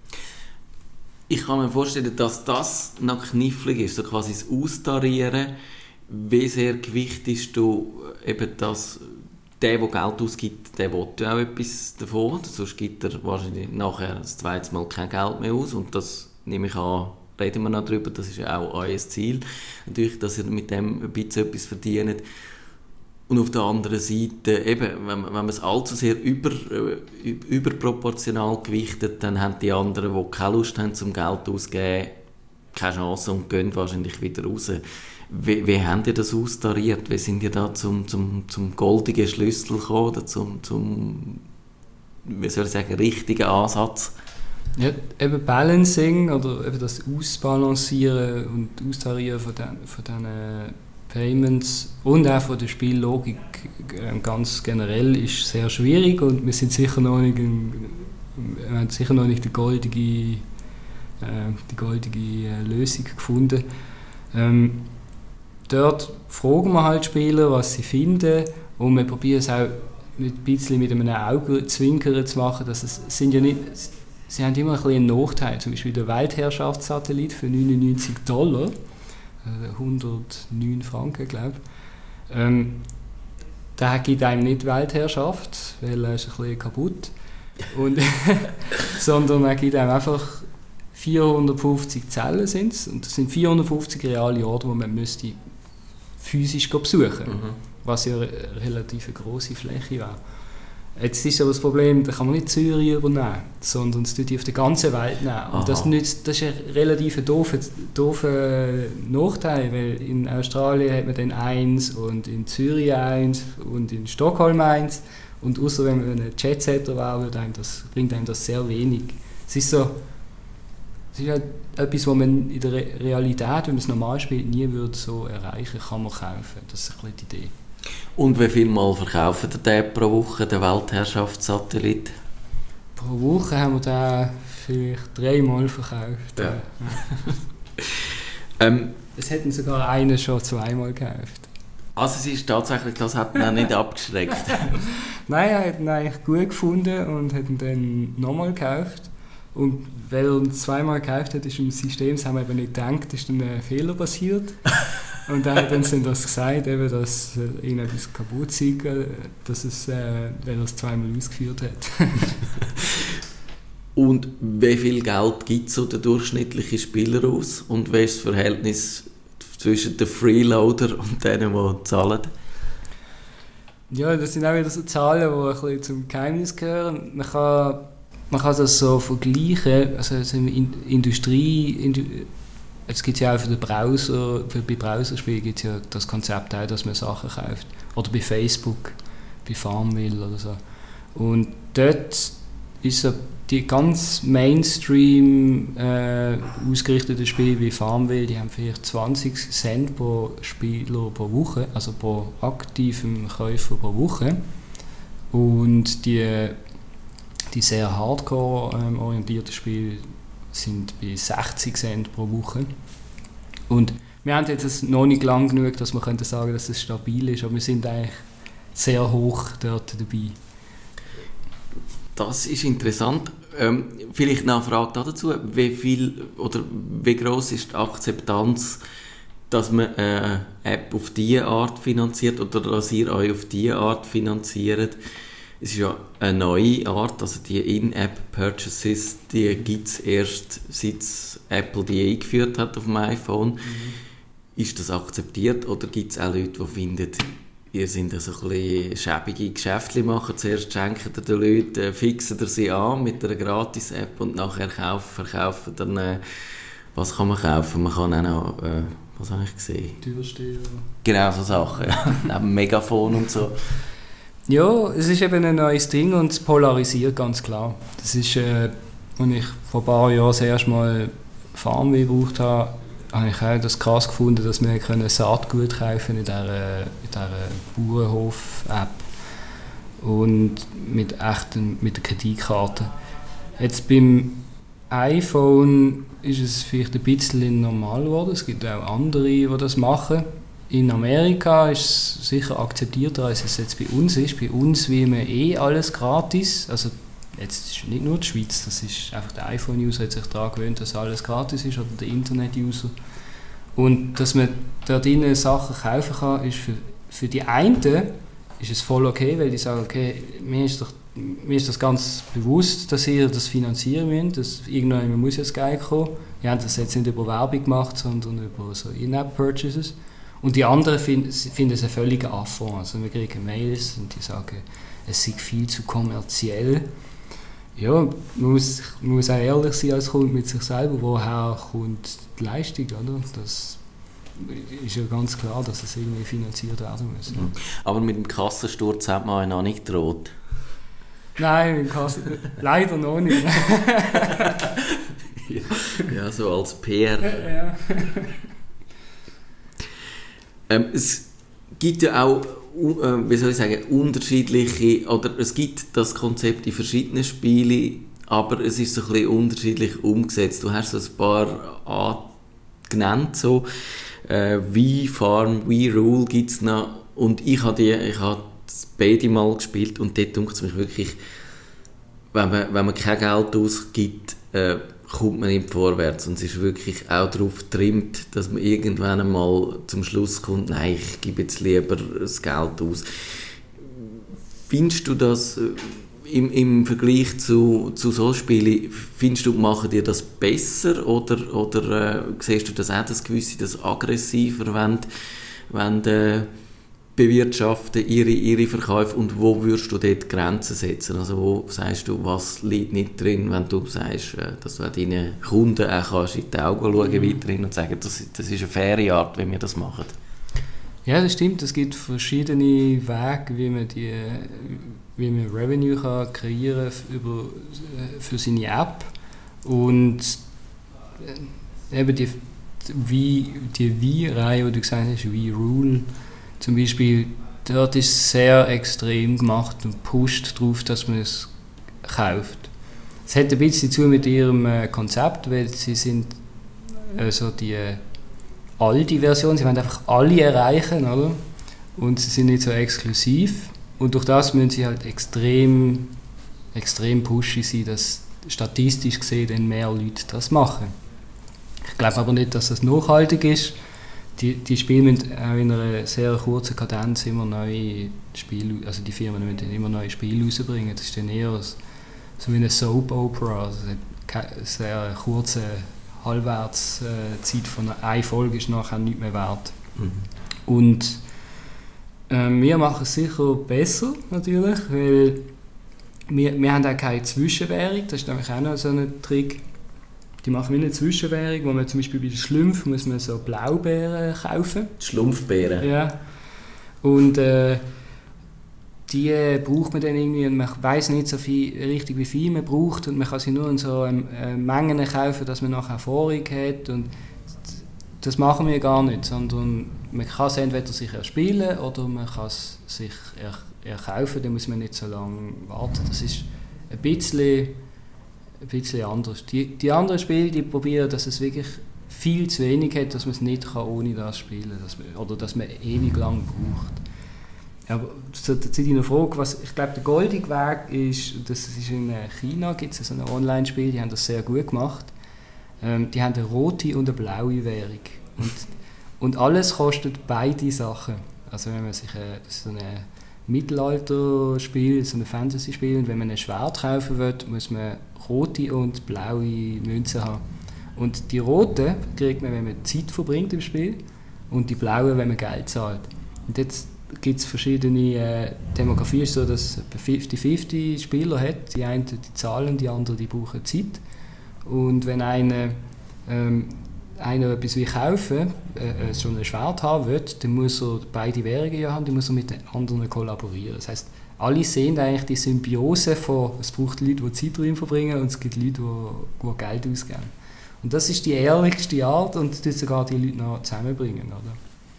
Ich kann mir vorstellen, dass das noch knifflig ist, so quasi das Austarieren. Wie sehr gewichtest du eben das, der, der Geld ausgibt, der will ja auch etwas davon, sonst gibt er wahrscheinlich nachher das zweite Mal kein Geld mehr aus und das nehme ich an, reden wir noch darüber, das ist ja auch euer Ziel, natürlich, dass ihr mit dem ein bisschen etwas verdient. Und auf der anderen Seite, eben, wenn, wenn man es allzu sehr über, äh, überproportional gewichtet, dann haben die anderen, die keine Lust haben zum Geld auszugeben, keine Chance und gehen wahrscheinlich wieder raus. Wie, wie habt ihr das austariert? Wie sind ihr da zum, zum, zum goldigen Schlüssel gekommen, oder zum, zum wie soll ich sagen, richtigen Ansatz? Ja, eben Balancing oder eben das Ausbalancieren und Austarieren von den, von den Payments und auch von der Spiellogik äh, ganz generell ist sehr schwierig und wir sind sicher noch nicht, in, wir haben sicher noch nicht die goldige, äh, die goldige äh, Lösung gefunden. Ähm, dort fragen wir halt Spieler, was sie finden und wir probieren es auch mit ein bisschen mit einem Augenzwinkern zu machen, dass es sind ja nicht, sie haben immer ein bisschen einen Nachteil, zum Beispiel der Weltherrschaftssatellit für neunundneunzig Dollar, hundertneun Franken, glaube ich. Ähm, der gibt einem nicht Weltherrschaft, weil er ist ein bisschen kaputt. Und sondern er gibt einem einfach vierhundertfünfzig Zellen sind's, und das sind vierhundertfünfzig reale Orte, die man müsste physisch besuchen müsste, mhm. was ja eine relativ grosse Fläche wäre. Jetzt ist aber das Problem, da kann man nicht Zürich übernehmen, sondern es tut die auf der ganzen Welt nehmen. Und das, nützt, das ist ein relativ doofer, doofer Nachteil, weil in Australien hat man dann eins und in Zürich eins und in Stockholm eins. Und außer wenn man ein Jetsetter wäre, das, bringt einem das sehr wenig. Es ist so, es ist halt etwas, was man in der Realität, wenn man es normal spielt, nie würde so erreichen, kann man kaufen. Das ist ein bisschen die Idee. Und wie viel Mal verkaufen ihr den pro Woche, den Weltherrschaftssatellit? Pro Woche haben wir den vielleicht dreimal verkauft. Ja. ähm, es hätten sogar einen schon zweimal gekauft. Also es ist tatsächlich, das hat ihn nicht abgeschreckt? Nein, er hat ihn eigentlich gut gefunden und hat ihn dann nochmal gekauft. Und weil er ihn zweimal gekauft hat, ist im System, das haben wir eben nicht gedacht, ist dann ein Fehler passiert. Und dann hat uns dann das gesagt, eben, dass äh, irgendetwas kaputt sei, dass es, äh, weil er es zweimal ausgeführt hat. Und wie viel Geld gibt so der durchschnittliche Spieler aus? Und wie ist das Verhältnis zwischen den Freeloader und denen, die zahlen? Ja, das sind auch wieder so Zahlen, die ein bisschen zum Geheimnis gehören. Man kann, man kann das so vergleichen, also in der Industrie, in, es gibt ja auch für den Browser, für bei Browserspielen gibt es ja das Konzept auch, dass man Sachen kauft. Oder bei Facebook, bei Farmville oder so. Und dort ist so die ganz Mainstream äh, ausgerichteten Spiele wie Farmville, die haben vielleicht zwanzig Cent pro Spieler pro Woche, also pro aktivem Käufer pro Woche. Und die, die sehr hardcore ähm, orientierten Spiele sind bei sechzig Cent pro Woche. Und wir haben jetzt noch nicht lang genug, dass wir sagen können, dass es stabil ist, aber wir sind eigentlich sehr hoch dort dabei. Das ist interessant. Ähm, vielleicht noch eine Frage dazu. Wie viel oder wie gross ist die Akzeptanz, dass man eine App auf diese Art finanziert oder dass ihr euch auf diese Art finanziert? Es ist ja eine neue Art, also die In-App-Purchases, die gibt es erst seit Apple die eingeführt hat auf dem iPhone. Mhm. Ist das akzeptiert oder gibt es auch Leute, die finden, ihr seid so ein bisschen schäbige Geschäfte machen, zuerst schenken ihr den Leuten, fixen ihr sie an mit einer Gratis-App und nachher kaufen, verkaufen dann, äh, was kann man kaufen? Man kann auch noch, äh, was habe ich gesehen? Türsteher. Genau, so Sachen, ja. Neben Megafon und so. Ja, es ist eben ein neues Ding und es polarisiert ganz klar. Das ist, äh, als ich vor ein paar Jahren das erste Mal Farmville gebraucht habe, habe ich auch das krass gefunden, dass wir Saatgut kaufen in dieser, in dieser Bauernhof-App und mit echten, mit der Kreditkarte. Jetzt beim iPhone ist es vielleicht ein bisschen normal geworden. Es gibt auch andere, die das machen. In Amerika ist es sicher akzeptierter, als es jetzt bei uns ist. Bei uns will man eh alles gratis. Also jetzt ist nicht nur die Schweiz, das ist einfach der iPhone-User hat sich daran gewöhnt, dass alles gratis ist, oder der Internet-User. Und dass man dort drinnen Sachen kaufen kann, ist für, für die einen ist es voll okay, weil die sagen, okay, mir ist, doch, mir ist das ganz bewusst, dass ihr das finanzieren müsst, dass irgendjemand muss jetzt Geld kommen. Wir haben das jetzt nicht über Werbung gemacht, sondern über so In-App-Purchases. Und die anderen finden, finden es ein völliger Affront. Also wir kriegen Mails und die sagen, es sei viel zu kommerziell. Ja, man muss, man muss auch ehrlich sein als Kunde mit sich selber, woher kommt die Leistung, oder? Das ist ja ganz klar, dass es irgendwie finanziert werden muss. Mhm. Aber mit dem Kassensturz hat man noch nicht gedroht. Nein, mit dem Kassen... leider noch nicht. ja, ja, so als P R. Ja. ähm, es gibt ja auch, äh, wie soll ich sagen, unterschiedliche, oder es gibt das Konzept in verschiedenen Spielen, aber es ist so ein bisschen unterschiedlich umgesetzt. Du hast so ein paar genannt, so äh, Wii Farm, Wii Rule gibt es noch, und ich habe die, ich habe beide mal gespielt und dort denkt es mich wirklich, wenn man, wenn man kein Geld ausgibt, äh, kommt man nicht vorwärts, und es ist wirklich auch darauf getrimmt, dass man irgendwann einmal zum Schluss kommt, nein, ich gebe jetzt lieber das Geld aus. Findest du das im, im Vergleich zu, zu solchen Spielen, findest du, machen dir das besser, oder, oder äh, siehst du das auch, das gewisse, das aggressiver, wenn, wenn äh, bewirtschaften ihre, ihre Verkäufe, und wo würdest du dort Grenzen setzen? Also wo sagst du, was liegt nicht drin, wenn du sagst, dass du deinen Kunden auch kannst in die Augen schauen mhm. weiterhin und sagen, das, das ist eine faire Art, wie wir das machen? Ja, das stimmt. Es gibt verschiedene Wege, wie man, die, wie man Revenue kann kreieren kann für seine App. Und eben die, wie, die Wii-Reihe, die du gesagt hast, Wii Rule, zum Beispiel, dort ist es sehr extrem gemacht und pusht darauf, dass man es kauft. Es hat ein bisschen zu mit ihrem äh, Konzept, weil sie sind äh, so die äh, Aldi-Version, sie wollen einfach alle erreichen, oder? Und sie sind nicht so exklusiv, und durch das müssen sie halt extrem, extrem pushy sein, dass statistisch gesehen dann mehr Leute das machen. Ich glaube aber nicht, dass das nachhaltig ist. Die, die Spiele müssen auch in einer sehr kurzen Kadenz immer neue Spiele, also die Firmen müssen immer neue Spiele rausbringen. Das ist dann eher so wie eine Soap Opera, also eine sehr kurze Halbwertszeit von einer Folge ist nachher nicht mehr wert. Mhm. Und äh, wir machen es sicher besser, natürlich, weil wir, wir haben auch keine Zwischenwährung, das ist nämlich auch noch so ein Trick. Die machen wie eine Zwischenwährung, wo man zum Beispiel bei den Schlumpf muss man so Blaubeeren kaufen. Schlumpfbeeren? Ja. Und äh, die braucht man dann irgendwie, und man weiss nicht so viel, richtig wie viel man braucht, und man kann sie nur in so ähm, äh, Mengen kaufen, dass man nachher Erfahrung hat, und das machen wir gar nicht, sondern man kann es entweder sich erspielen oder man kann es sich er- erkaufen, dann muss man nicht so lange warten. Das ist ein bisschen ein bisschen anders. Die, die anderen Spiele, die probieren, dass es wirklich viel zu wenig hat, dass man es nicht kann ohne das spielen kann, oder dass man ewig lang braucht. Aber zu, zu deiner Frage, was, ich glaube, der goldige Weg ist, das ist in China, gibt es so ein Online-Spiel, die haben das sehr gut gemacht. Ähm, die haben eine rote und eine blaue Währung. Und, und alles kostet beide Sachen. Also wenn man sich äh, so eine Mittelalter-Spiel, so ein Fantasy-Spiel, und wenn man ein Schwert kaufen will, muss man rote und blaue Münzen haben. Und die roten kriegt man, wenn man Zeit verbringt im Spiel, und die blauen, wenn man Geld zahlt. Und jetzt gibt es verschiedene, äh, Demografie ist so, dass es fünfzig fünfzig Spieler hat. Die einen die zahlen, die anderen die brauchen Zeit. Und wenn einer, ähm, einer etwas will kaufen, äh, schon ein Schwert haben will, dann muss er beide Währungen ja haben, dann muss er mit den anderen kollaborieren. Das heisst, alle sehen eigentlich die Symbiose von, es braucht Leute, die Zeit drin verbringen, und es gibt Leute, die, die Geld ausgeben. Und das ist die ehrlichste Art, und das sogar die Leute noch zusammenbringen, oder?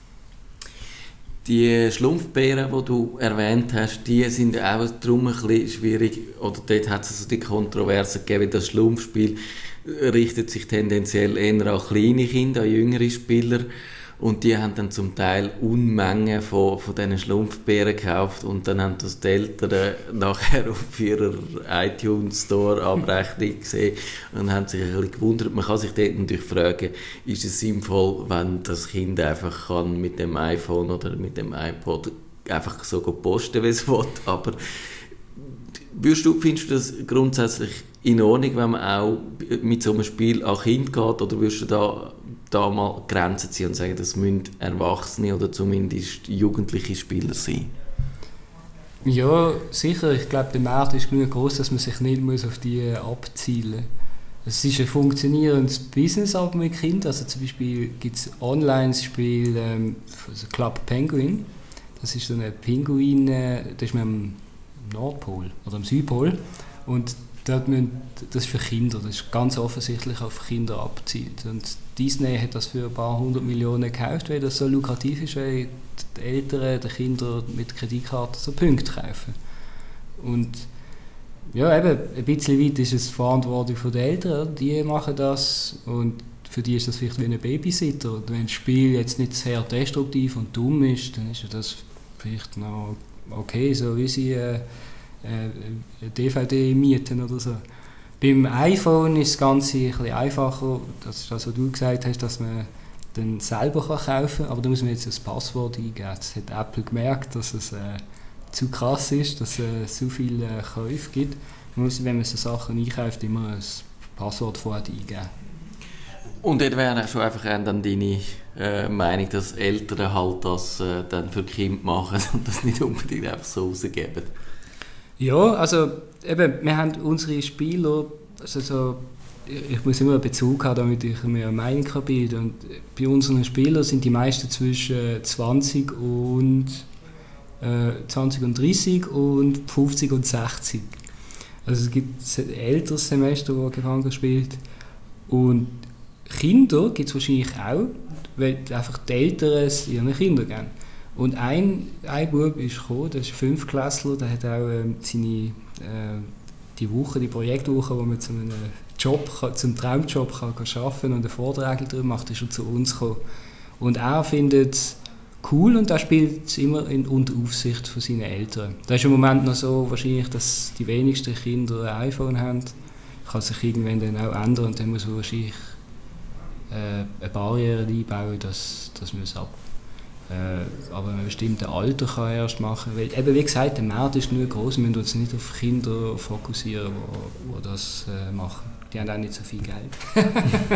Die Schlumpfbeeren, die du erwähnt hast, die sind auch darum ein bisschen schwierig, oder dort hat es also die Kontroverse gegeben, das Schlumpfspiel richtet sich tendenziell eher an kleine Kinder, an jüngere Spieler, und die haben dann zum Teil Unmengen von, von diesen Schlumpfbeeren gekauft, und dann haben das die Eltern nachher auf ihrer iTunes Store Abrechnung gesehen und haben sich ein bisschen gewundert. Man kann sich dort natürlich fragen, ist es sinnvoll, wenn das Kind einfach kann mit dem iPhone oder mit dem iPod einfach so posten, wie es will, aber würdest du, findest du das grundsätzlich in Ordnung, wenn man auch mit so einem Spiel an Kind geht, oder würdest du da, da mal Grenzen ziehen und sagen, das müssen Erwachsene oder zumindest jugendliche Spieler sein? Ja, sicher. Ich glaube, der Markt ist genug groß, dass man sich nicht muss auf die abzielen muss. Es ist ein funktionierendes Business aber mit Kindern. Also zum Beispiel gibt es online das Spiel ähm, also Club Penguin. Das ist so ein Pinguin, äh, das ist man am Nordpol oder am Südpol. Und dort müssen, das ist für Kinder, das ist ganz offensichtlich auf Kinder abgezielt. Und Disney hat das für ein paar hundert Millionen gekauft, weil das so lukrativ ist, weil die Eltern die Kinder mit Kreditkarten so Punkte kaufen. Und ja, eben, ein bisschen weit ist es Verantwortung der Eltern, die machen das und für die ist das vielleicht wie ein Babysitter. Und wenn das Spiel jetzt nicht sehr destruktiv und dumm ist, dann ist das vielleicht noch okay, so wie sie äh, äh, eine D V D mieten oder so. Beim iPhone ist das Ganze ein bisschen einfacher, das ist das, was du gesagt hast, dass man dann selber kaufen kann, aber da muss man jetzt ein Passwort eingeben. Das hat Apple gemerkt, dass es äh, zu krass ist, dass es so viele äh, Käufe gibt. Man muss, wenn man so Sachen einkauft, immer ein Passwort vorher eingeben. Und dort wäre auch schon einfach dann deine äh, Meinung, dass Eltern halt das äh, dann für Kinder machen und das nicht unbedingt einfach so rausgeben? Ja, also eben, wir haben unsere Spieler, also so, ich muss immer einen Bezug haben, damit ich mir eine Meinung kann bilden. Und bei unseren Spielern sind die meisten zwischen zwanzig und äh, zwanzig und dreißig und fünfzig und sechzig. Also es gibt ein älteres Semester, das Gefangen spielt. Und Kinder gibt es wahrscheinlich auch, weil einfach die Eltern es ihren Kindern geben. Und ein, ein Bub ist gekommen, der ist Fünftklässler, der hat auch ähm, seine, äh, die Woche, die Projektwoche, wo man zu einem Job, zum Traumjob kann, kann arbeiten und eine Vorträge darüber macht, ist er zu uns gekommen. Und er findet es cool und er spielt es immer in, unter Aufsicht von seinen Eltern. Das ist im Moment noch so wahrscheinlich, dass die wenigsten Kinder ein iPhone haben. Kann sich irgendwann dann auch ändern und dann muss man wahrscheinlich äh, eine Barriere einbauen, dass, dass man es ab Äh, aber ein bestimmtes Alter kann er erst machen. Weil, eben wie gesagt, der Markt ist genug groß, wir müssen uns nicht auf Kinder fokussieren, die das äh, machen. Die haben auch nicht so viel Geld.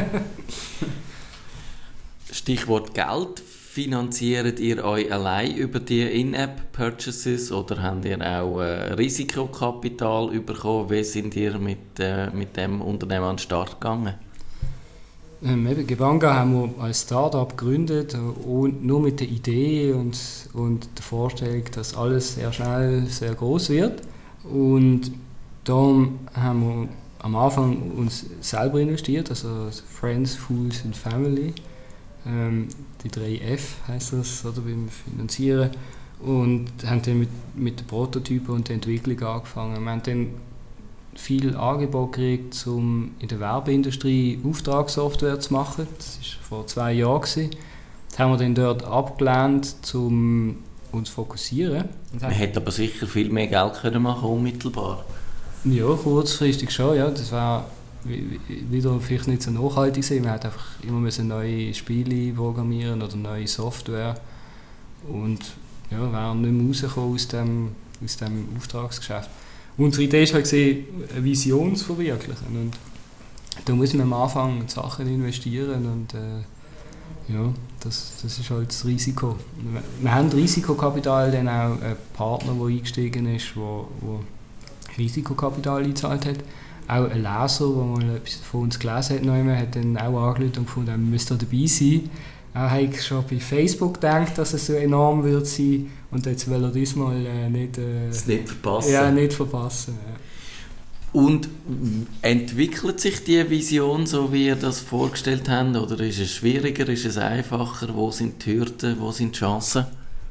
Stichwort Geld. Finanziert ihr euch allein über die In-App-Purchases oder habt ihr auch äh, Risikokapital bekommen? Wie sind ihr mit, äh, mit dem Unternehmen an den Start gegangen? Ähm, eben, Gebanga haben wir als Start-up gegründet, und nur mit der Idee und, und der Vorstellung, dass alles sehr schnell sehr groß wird. Und darum haben wir am Anfang uns selber investiert, also Friends, Fools and Family. Ähm, die drei F heisst das, oder, beim Finanzieren. Und haben dann mit, mit den Prototypen und der Entwicklung angefangen. Wir haben dann viel Angebot gekriegt, um in der Werbeindustrie Auftragssoftware zu machen. Das war vor zwei Jahren. Das haben wir dann dort abgelehnt, um uns zu fokussieren. Man hätte aber sicher viel mehr Geld können machen, unmittelbar. Ja, kurzfristig schon. Ja. Das war wieder vielleicht nicht so nachhaltig sein. Man hat einfach immer neue Spiele programmieren oder neue Software. Und ja, wir waren nicht mehr rausgekommen aus dem, aus dem Auftragsgeschäft. Unsere Idee war halt, eine Vision zu verwirklichen. Und da muss man am Anfang in Sachen investieren. Und äh, ja, das, das ist halt das Risiko. Wir haben Risikokapital, dann auch einen Partner, der eingestiegen ist, der Risikokapital eingezahlt hat. Auch ein Leser, der mal etwas von uns gelesen hat, noch hat dann auch angerufen und gefunden, er müsste dabei sein. Er hat schon bei Facebook gedacht, dass es so enorm wird sein und jetzt will er diesmal äh, nicht, äh, das nicht verpassen. Ja, nicht verpassen. Ja. Und entwickelt sich die Vision so, wie ihr das vorgestellt habt, oder ist es schwieriger, ist es einfacher? Wo sind die Hürden, wo sind die Chancen?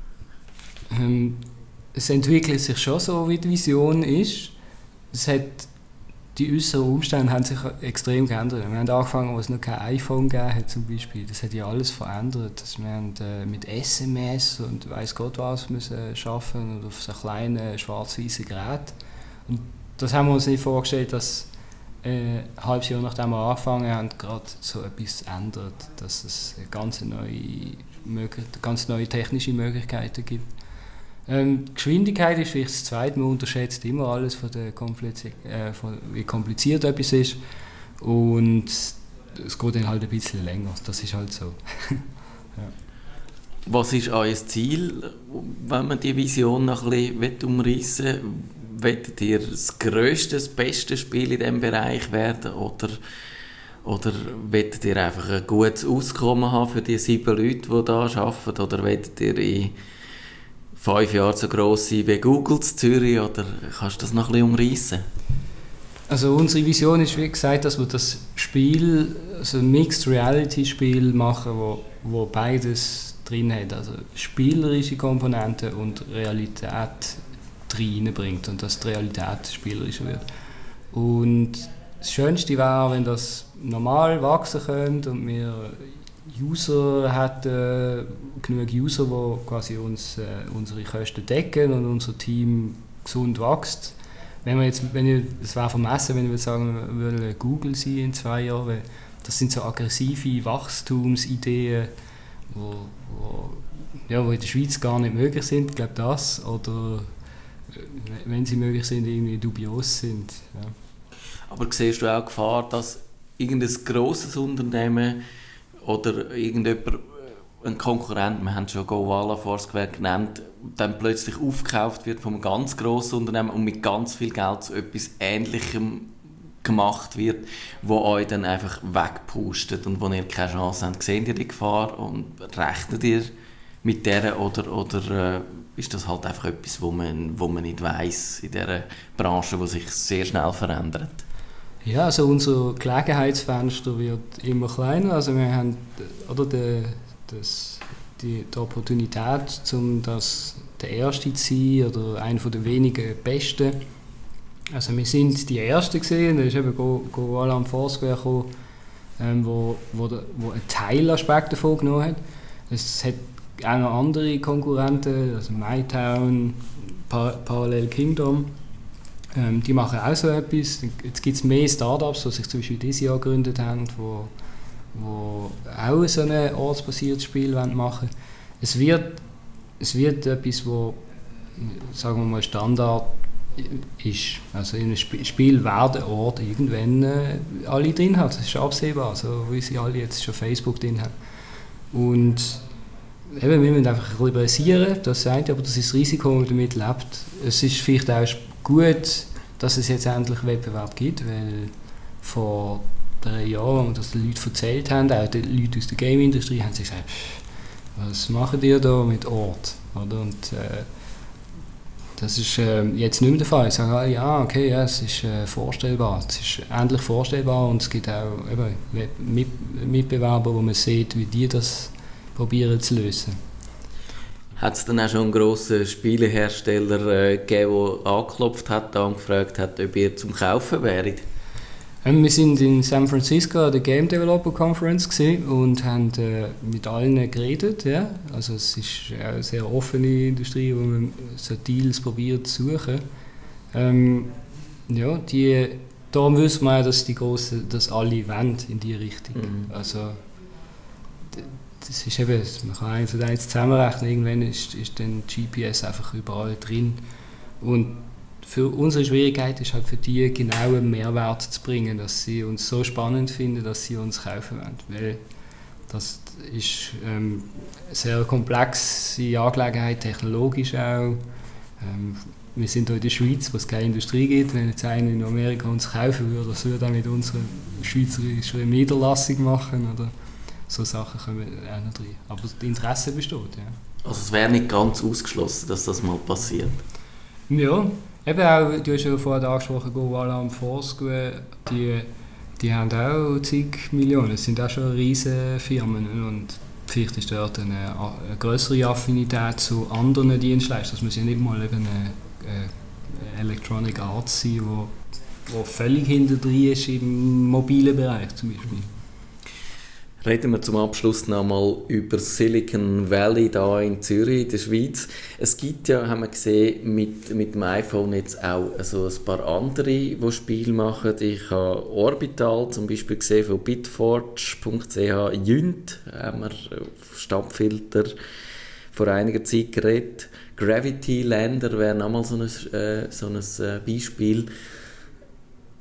Ähm, es entwickelt sich schon so, wie die Vision ist. Es hat Die äußeren Umstände haben sich extrem geändert. Wir haben angefangen, als es noch kein iPhone gegeben hat, zum Beispiel. Das hat ja alles verändert. Wir haben äh, mit S M S und weiss Gott was müssen arbeiten und auf so kleinen schwarz-weißen Geräten. Und das haben wir uns nicht vorgestellt, dass äh, ein halbes Jahr nachdem wir angefangen haben, gerade so etwas ändert, dass es ganz neue, ganz neue technische Möglichkeiten gibt. Ähm, die Geschwindigkeit ist vielleicht das Zweite, man unterschätzt immer alles, von der Kompliz- äh, von wie kompliziert etwas ist und es geht dann halt ein bisschen länger, das ist halt so. Ja. Was ist euer Ziel, wenn man die Vision noch ein bisschen umreissen will? Wollt ihr das grösste, das beste Spiel in diesem Bereich werden oder, oder wollt ihr einfach ein gutes Auskommen haben für die sieben Leute, die hier arbeiten? Oder wollt ihr in fünf Jahren so gross sein wie Google in Zürich? Oder kannst du das noch ein bisschen umreissen? Also unsere Vision ist, wie gesagt, dass wir das Spiel, also ein Mixed-Reality-Spiel machen, wo, wo beides drin hat. Also spielerische Komponenten und Realität reinbringt und dass die Realität spielerischer wird. Und das Schönste wäre, wenn das normal wachsen könnte und wir User hätten, genug User, die quasi uns äh, unsere Kosten decken und unser Team gesund wächst. Wenn wir jetzt, wenn ich, es wäre vermessen, wenn ich sagen würde, Google sein in zwei Jahren, weil das sind so aggressive Wachstumsideen, wo, wo, ja, wo in der Schweiz gar nicht möglich sind, ich glaube das, oder wenn sie möglich sind, irgendwie dubios sind. Ja. Aber siehst du auch Gefahr, dass irgendein grosses Unternehmen oder irgendjemand, ein Konkurrent, wir haben schon GoWalla Foursquare genannt, dann plötzlich aufgekauft wird von einem ganz grossen Unternehmen und mit ganz viel Geld zu etwas Ähnlichem gemacht wird, wo euch dann einfach wegpustet und wo ihr keine Chance habt? Seht ihr die Gefahr und rechnet ihr mit der oder, oder äh, ist das halt einfach etwas, wo man, wo man nicht weiss in dieser Branche, die sich sehr schnell verändert? Ja, also unser Gelegenheitsfenster wird immer kleiner. Also wir haben oder die, das, die, die Opportunität, um das der Erste zu sein oder einer der wenigen Besten. Also wir sind die Ersten gesehen, da ist eben GoWalla und Foursquare gekommen, ähm, wo, wo, der, wo einen Teilaspekt davon genommen hat. Es hat auch noch andere Konkurrenten, also MyTown, Par- Parallel Kingdom, ähm, die machen auch so etwas. Jetzt gibt es mehr Startups, die sich zum Beispiel dieses Jahr gegründet haben, wo, wo auch so ein ortsbasiertes Spiel machen wollen. Es wird, es wird etwas, wo, sagen wir mal, Standard ist. Also in einem Sp- Spiel werden Ort irgendwann äh, alle drin haben, das ist absehbar, also, wie sie alle jetzt schon Facebook drin haben. Und eben, wir müssen einfach ein bisschen basieren, das sagt, aber das ist das Risiko, das man damit lebt. Es ist vielleicht auch gut, dass es jetzt endlich Wettbewerb gibt, weil vor drei Jahren, dass die Leute erzählt haben, auch die Leute aus der Game-Industrie, haben sie gesagt, was macht ihr da mit Ort? Oder? Und, äh, das ist äh, jetzt nicht mehr der Fall. Ich sage, ah, ja, okay, ja, es ist äh, vorstellbar. Es ist endlich vorstellbar und es gibt auch eben, Mit Mitbewerber, wo man sieht, wie die das probieren zu lösen. Hat es dann auch schon einen grossen Spielehersteller äh, gegeben, der angeklopft hat, angefragt hat, ob ihr zum Kaufen wäret? Ähm, wir waren in San Francisco an der Game Developer Conference und haben äh, mit allen geredet. Ja? Also es ist eine sehr offene Industrie, wo man so Deals probiert zu suchen. Ähm, ja, die, darum wissen wir auch, dass die Grossen, dass alle wollen in diese Richtung. Mhm. Also das ist eben, man kann eins und eins zusammenrechnen, irgendwann ist, ist dann G P S einfach überall drin. Und für unsere Schwierigkeit ist halt für die genau einen Mehrwert zu bringen, dass sie uns so spannend finden, dass sie uns kaufen wollen. Weil das ist ähm, eine sehr komplexe Angelegenheit, technologisch auch. Ähm, wir sind hier in der Schweiz, wo es keine Industrie gibt. Wenn jetzt einer in Amerika uns kaufen würde, das würde auch mit unserer schweizerischen Niederlassung machen. Oder so Sachen kommen auch noch rein. Aber das Interesse besteht, ja. Also es wäre nicht ganz ausgeschlossen, dass das mal passiert? Ja. Eben auch, du hast ja vorhin angesprochen, GoWalla und Foursquare, die, die haben auch zig Millionen, das sind auch schon riesige Firmen und vielleicht ist dort eine, eine größere Affinität zu anderen Dienstleistern. Das muss ja nicht mal eben eine, eine Electronic Arts sein, wo, wo völlig hinter drin ist im mobilen Bereich zum Beispiel. Reden wir zum Abschluss noch mal über Silicon Valley da in Zürich, in der Schweiz. Es gibt ja, haben wir gesehen, mit, mit dem iPhone jetzt auch also ein paar andere, die Spiele machen. Ich habe Orbital zum Beispiel gesehen von bitforge punkt c h. Jünt haben wir auf Stadtfilter vor einiger Zeit geredet. Gravity Lander wäre nochmal so ein, äh, so ein Beispiel.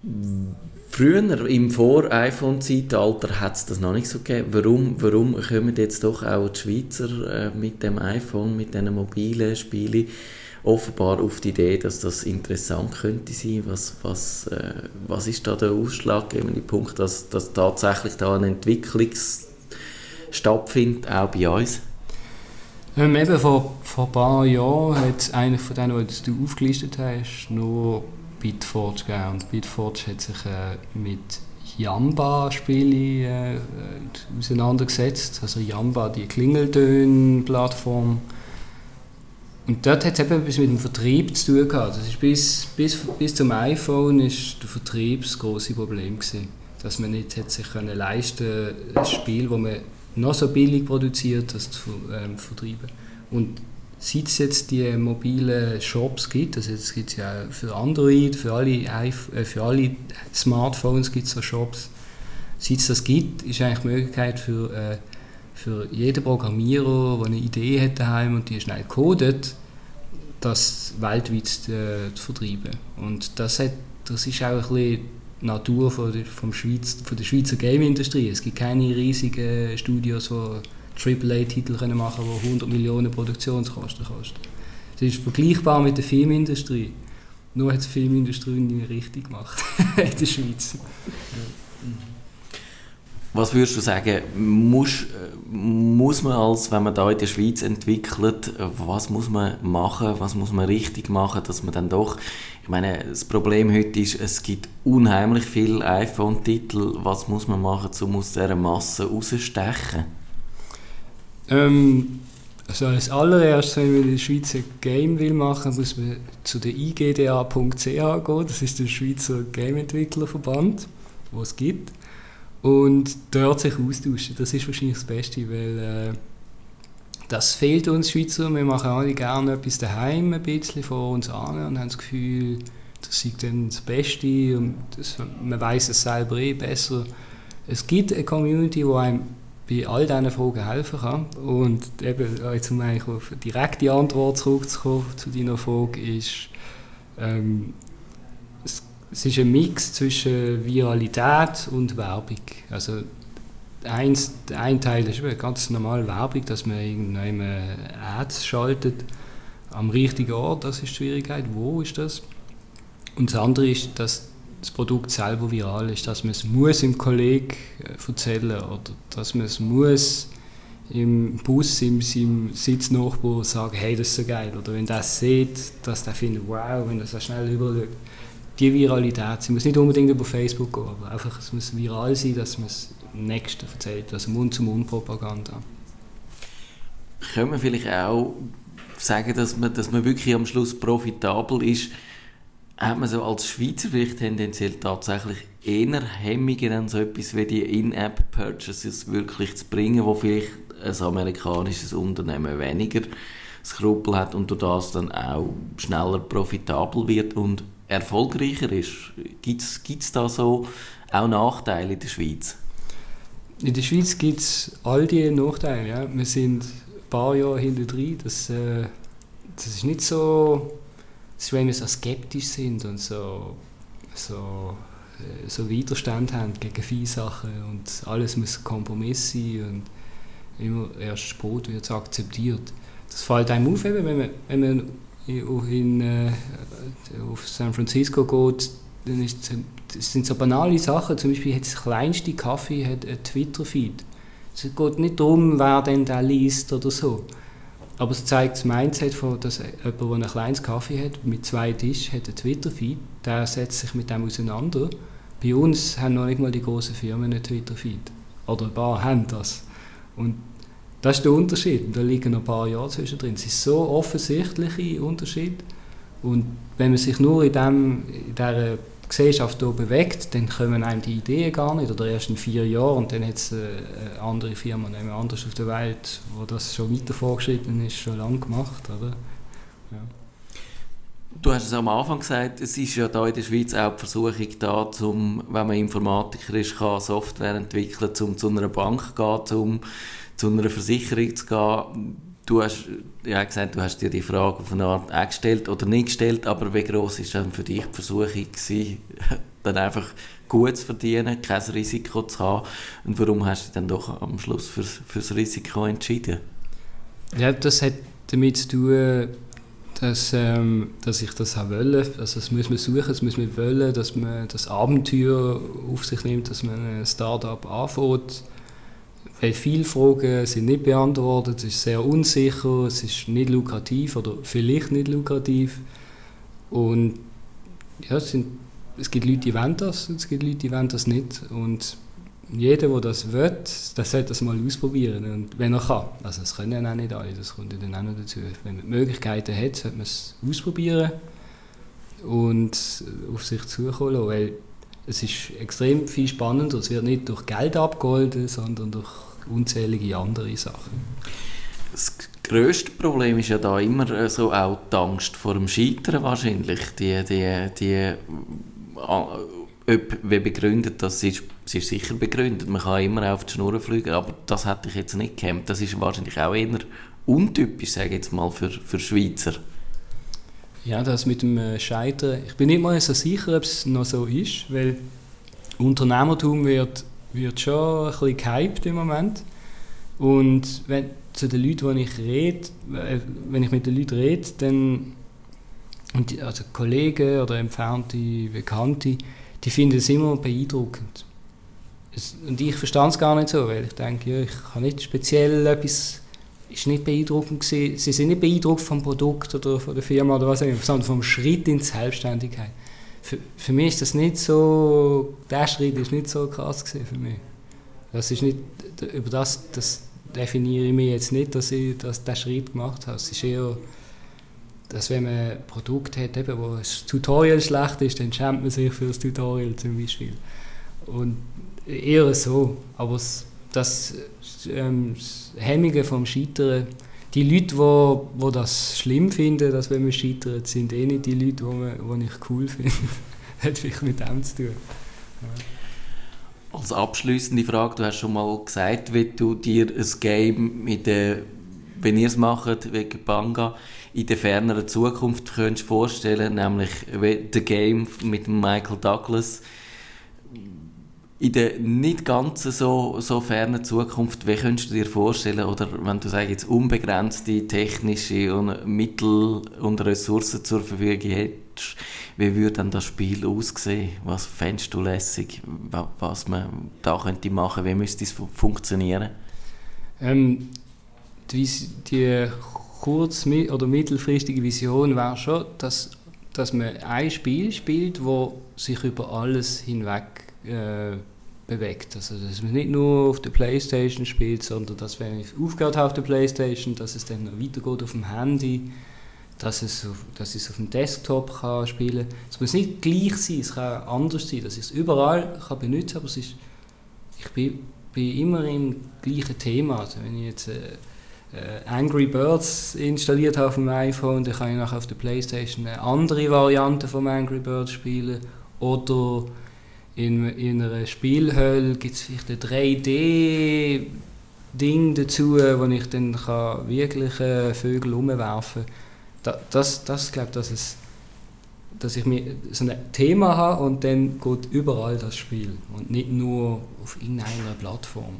Früher, im Vor-iPhone-Zeitalter, hat es das noch nicht so gegeben. Warum, warum kommen jetzt doch auch die Schweizer äh, mit dem iPhone, mit diesen mobilen Spielen offenbar auf die Idee, dass das interessant könnte sein? Was, was, äh, was ist da der ausschlaggebende Punkt, dass, dass tatsächlich da eine Entwicklung stattfindet, auch bei uns? Ähm, eben vor, vor ein paar Jahren hat einer von denen, die du aufgelistet hast, nur Bitforge gegeben. Und Bitforge hat sich äh, mit Jamba-Spielen äh, auseinandergesetzt. Also Jamba, die Klingeltöne-Plattform. Und dort hat es eben etwas mit dem Vertrieb zu tun gehabt. Das ist bis, bis, bis zum iPhone ist der Vertrieb das grosse Problem gewesen. Dass man nicht hat sich können leisten ein Spiel, das man noch so billig produziert, das zu ähm, vertreiben. Und seit es jetzt die mobilen Shops gibt, also jetzt gibt es ja für Android, für alle, iPhone, äh, für alle Smartphones gibt es so Shops. Seit es das gibt, ist eigentlich die Möglichkeit für, äh, für jeden Programmierer, der eine Idee hat daheim und die schnell codet, das weltweit äh, zu vertreiben. Und das, hat, das ist auch ein bisschen die Natur von der, vom Schweiz, von der Schweizer Game-Industrie. Es gibt keine riesigen Studios, die Triple A-Titel machen können, die hundert Millionen Produktionskosten kosten. Es ist vergleichbar mit der Filmindustrie. Nur hat die Filmindustrie nicht richtig gemacht in der Schweiz. Ja. Was würdest du sagen, muss, muss man als, wenn man da in der Schweiz entwickelt, was muss man machen, was muss man richtig machen, dass man dann doch, ich meine, das Problem heute ist, es gibt unheimlich viele iPhone-Titel, was muss man machen, um aus dieser Masse rauszustechen? Ähm, also als allererstes, wenn man in der Schweiz ein Game will machen, muss man zu der I G D A Punkt C H gehen, das ist der Schweizer Game-Entwicklerverband, den es gibt. Und dort sich austauschen, das ist wahrscheinlich das Beste, weil äh, das fehlt uns Schweizer. Wir machen alle gerne etwas daheim ein bisschen vor uns an und haben das Gefühl, das ist dann das Beste und das, man weiss es selber eh besser. Es gibt eine Community, die einem bei all diesen Fragen helfen kann. Und eben, jetzt um eigentlich auf eine direkte Antwort zurückzukommen zu deiner Frage, ist ähm, es, es ist ein Mix zwischen Viralität und Werbung. Also eins, der eine Teil ist eben ganz normal Werbung, dass man irgendeine Ads schaltet am richtigen Ort, das ist die Schwierigkeit. Wo ist das? Und das andere ist, dass das Produkt selber viral ist, dass man es muss im Kollegen erzählen oder dass man es muss im Bus, in seinem Sitznachbar sagen, hey, das ist so geil. Oder wenn der es sieht, dass der findet, wow, wenn er so schnell überschaut. Die Viralität, sie muss nicht unbedingt über Facebook gehen, aber einfach, es muss viral sein, dass man es dem Nächsten erzählt, also Mund-zu-Mund-Propaganda. Können wir vielleicht auch sagen, dass man, dass man wirklich am Schluss profitabel ist? Hat man so als Schweizer vielleicht tendenziell tatsächlich eher Hemmungen, an so etwas wie die In-App-Purchases wirklich zu bringen, wo vielleicht ein amerikanisches Unternehmen weniger Skrupel hat und durch das dann auch schneller profitabel wird und erfolgreicher ist? Gibt es da so auch Nachteile in der Schweiz? In der Schweiz gibt es all diese Nachteile. Ja. Wir sind ein paar Jahre hinter drin. Das, äh, das ist nicht so, das ist, wenn wir so skeptisch sind und so, so, äh, so Widerstand haben gegen viele Sachen und alles muss ein Kompromiss sein und immer erst spät wird es akzeptiert. Das fällt einem auf, wenn man, wenn man in, äh, auf San Francisco geht, dann ist, das sind so banale Sachen, zum Beispiel hat das kleinste Kaffee hat einen Twitter-Feed. Es geht nicht darum, wer denn da liest oder so. Aber es zeigt das Mindset, von, dass jemand, der ein kleines Kaffee hat, mit zwei Tischen, hat einen Twitter-Feed, der setzt sich mit dem auseinander. Bei uns haben noch nicht mal die grossen Firmen einen Twitter-Feed. Oder ein paar haben das. Und das ist der Unterschied. Da liegen noch ein paar Jahre zwischendrin. Es ist so offensichtlicher Unterschied. Und wenn man sich nur in, dem, in dieser Gesellschaft hier bewegt, dann kommen einem die Ideen gar nicht. Oder erst in vier Jahren. Und dann hat es eine andere Firma, eine anders auf der Welt, wo das schon weiter vorgeschritten ist, schon lange gemacht. Oder? Ja. Du hast es am Anfang gesagt, es ist ja da in der Schweiz auch die Versuchung da, zum, wenn man Informatiker ist, kann Software entwickeln, um zu einer Bank zu gehen, um zu einer Versicherung zu gehen. Du hast ja gesagt, du hast dir die Frage auf eine Art auch gestellt oder nicht gestellt, aber wie gross war dann für dich die Versuchung gewesen, dann einfach gut zu verdienen, kein Risiko zu haben. Und warum hast du dich dann doch am Schluss fürs, fürs Risiko entschieden? Ja, das hat damit zu tun, dass, ähm, dass ich das auch wollte. Also das muss man suchen, das muss man wollen, dass man das Abenteuer auf sich nimmt, dass man ein Start-up anfängt. Weil viele Fragen sind nicht beantwortet, es ist sehr unsicher, es ist nicht lukrativ oder vielleicht nicht lukrativ. Und ja, es, sind, es gibt Leute, die wollen das, und es gibt Leute, die wollen das nicht. Und jeder, der das will, der sollte das mal ausprobieren, und wenn er kann. Also das können ja auch nicht alle, das kommt ja dann auch noch dazu. Wenn man die Möglichkeiten hat, sollte man es ausprobieren und auf sich zukommen lassen, weil es ist extrem viel spannender. Es wird nicht durch Geld abgeholt, sondern durch unzählige andere Sachen. Das grösste Problem ist ja da immer so auch die Angst vor dem Scheitern wahrscheinlich. Die, die, die, ob, wie begründet das ist, es ist sicher begründet. Man kann immer auf die Schnur fliegen, aber das hätte ich jetzt nicht gekannt. Das ist wahrscheinlich auch eher untypisch, sage ich jetzt mal, für, für Schweizer. Ja, das mit dem Scheitern. Ich bin nicht mal so sicher, ob es noch so ist, weil Unternehmertum wird, wird schon ein bisschen gehypt im Moment. Und wenn, zu den Leuten, die ich rede, wenn ich mit den Leuten rede, dann, und die, also Kollegen oder entfernte Bekannte, die finden es immer beeindruckend. Es, und ich verstehe es gar nicht so, weil ich denke, ja, ich kann nicht speziell etwas, ist nicht beeindruckend gewesen. Sie sind nicht beeindruckt vom Produkt oder von der Firma oder was auch immer, sondern vom Schritt in die Selbstständigkeit. Für, für mich ist das nicht so, der Schritt ist nicht so krass gewesen für mich. Das ist nicht, über das, das definiere ich mich jetzt nicht, dass ich dass den Schritt gemacht habe. Es ist eher, dass wenn man ein Produkt hat, eben, wo das Tutorial schlecht ist, dann schämt man sich für das Tutorial zum Beispiel. Und eher so. Aber das, das, ähm, das Hemmungen vom Scheitern, die Leute, die wo, wo das schlimm finden, dass wenn man scheitert, sind eh nicht die Leute, die ich cool finde. Das hat vielleicht mit dem zu tun. Ja. Als abschliessende Frage, du hast schon mal gesagt, wie du dir ein Game, mit der, wenn ihr es macht, wegen Banga, in der ferneren Zukunft könntest vorstellen, nämlich The Game mit Michael Douglas. In der nicht ganz so, so fernen Zukunft, wie könntest du dir vorstellen, oder wenn du sagst, jetzt unbegrenzte technische und Mittel und Ressourcen zur Verfügung hättest, wie würde dann das Spiel aussehen? Was fändest du lässig, was man da könnte machen, wie müsste es funktionieren? Ähm, die, die kurz- oder mittelfristige Vision wäre schon, dass, dass man ein Spiel spielt, das sich über alles hinweg äh, bewegt. Also, dass man nicht nur auf der Playstation spielt, sondern dass, wenn ich aufgehört habe auf der Playstation, dass es dann noch weitergeht auf dem Handy, dass es auf, dass ich es auf dem Desktop kann spielen kann. Es muss nicht gleich sein, es kann anders sein, dass ich es überall kann benutzen kann, aber es ist, ich bin, bin immer im gleichen Thema. Also, wenn ich jetzt äh, äh, Angry Birds installiert habe auf dem iPhone, dann kann ich nachher auf der Playstation eine andere Variante von Angry Birds spielen. Oder in, in einer Spielhölle gibt es vielleicht ein drei D-Ding dazu, wo ich dann kann wirklich äh, Vögel umwerfen kann. Da, das, das glaube ich, dass, es, dass ich mir so ein Thema habe und dann geht überall das Spiel und nicht nur auf irgendeiner Plattform.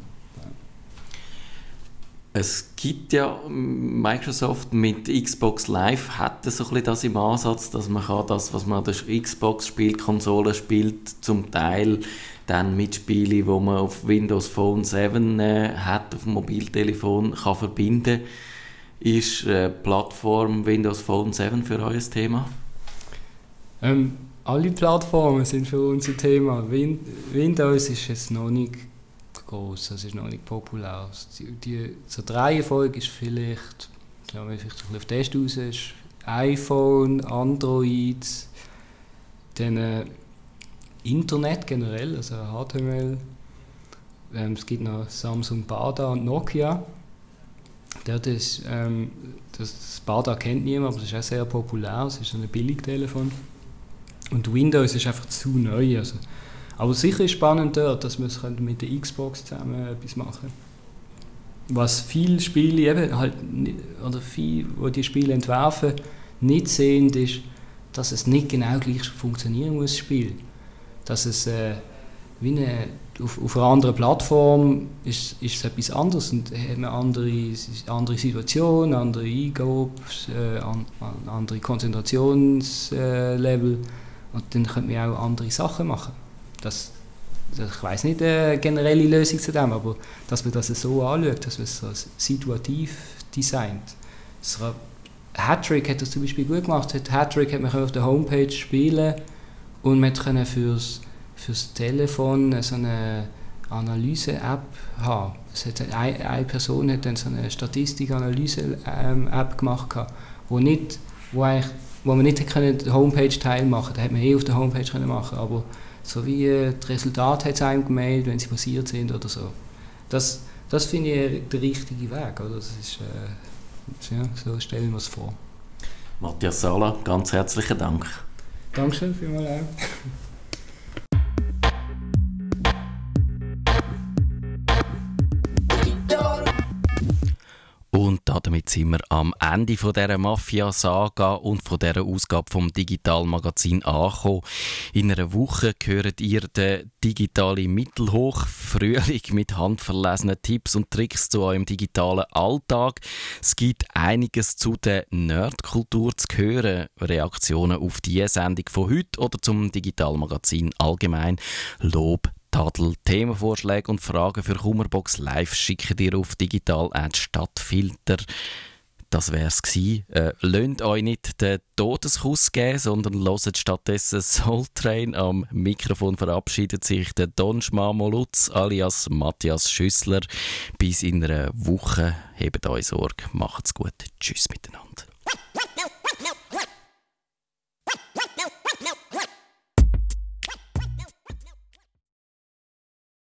Es gibt ja, Microsoft mit Xbox Live hat so ein bisschen das im Ansatz, dass man kann das, was man an der Xbox spielt, Konsole spielt, zum Teil dann mit Spielen, die man auf Windows Phone sieben äh, hat, auf dem Mobiltelefon, kann verbinden. Ist äh, Plattform Windows Phone sieben für euer Thema? Ähm, alle Plattformen sind für uns ein Thema. Win- Windows ist jetzt noch nicht groß, das ist noch nicht populär. Die, die, so die Reihenfolge ist vielleicht, wenn man vielleicht ein bisschen auf Test raus ist, iPhone, Android, dann äh, Internet generell, also H T M L. Ähm, es gibt noch Samsung, Bada und Nokia. Dort ist, ähm, das, das Bada kennt niemand, aber es ist auch sehr populär, es ist so ein Billigtelefon. Und Windows ist einfach zu neu. Also. Aber sicher ist spannend dort, dass wir es mit der Xbox zusammen etwas machen. Was viele Spiele eben halt, oder viele, die die Spiele entwerfen, nicht sehen, ist, dass es nicht genau gleich funktionieren muss, das Spiel. dass es äh, wie eine, auf, auf einer anderen Plattform ist, ist es etwas anderes und hat man andere, andere Situation, andere Eingaben, äh, an, an, andere Konzentrationslevel äh, und dann können wir auch andere Sachen machen. Das, das, ich weiss nicht eine generelle Lösung zu dem, aber dass man das so anschaut, dass man es so situativ designt. Das Hattrick hat das zum Beispiel gut gemacht. Hattrick hat man auf der Homepage spielen und man konnte fürs fürs Telefon so eine Analyse-App haben. Es hat eine, eine Person hat dann so eine Statistik-Analyse-App gemacht, wo, nicht, wo, eigentlich, wo man nicht die Homepage teilmachen konnte. Das hätte man eh auf der Homepage können machen, aber so wie äh, die Resultate hat es einem gemeldet, wenn sie passiert sind oder so. Das, das finde ich der richtige Weg. Oder? Das ist, äh, ja, so stellen wir es vor. Matthias Sala, ganz herzlichen Dank. Dankeschön vielmals auch. Und damit sind wir am Ende von dieser Mafia-Saga und von dieser Ausgabe vom Digitalmagazin angekommen. In einer Woche hört ihr den digitalen Mittelhoch-Frühling mit handverlesenen Tipps und Tricks zu eurem digitalen Alltag. Es gibt einiges zu der Nerdkultur zu hören. Reaktionen auf diese Sendung von heute oder zum Digitalmagazin allgemein. Lob, Tadel, Themenvorschläge und Fragen für Kummerbox Live schicken ihr auf digital at stadtfilter. Das wär's gsi. Äh, Lasst euch nicht den Todeskuss geben, sondern hört stattdessen Soul Train. Am Mikrofon verabschiedet sich der Don Schmamolutz alias Matthias Schüssler. Bis in einer Woche. Hebt euch Sorge. Macht's gut. Tschüss miteinander.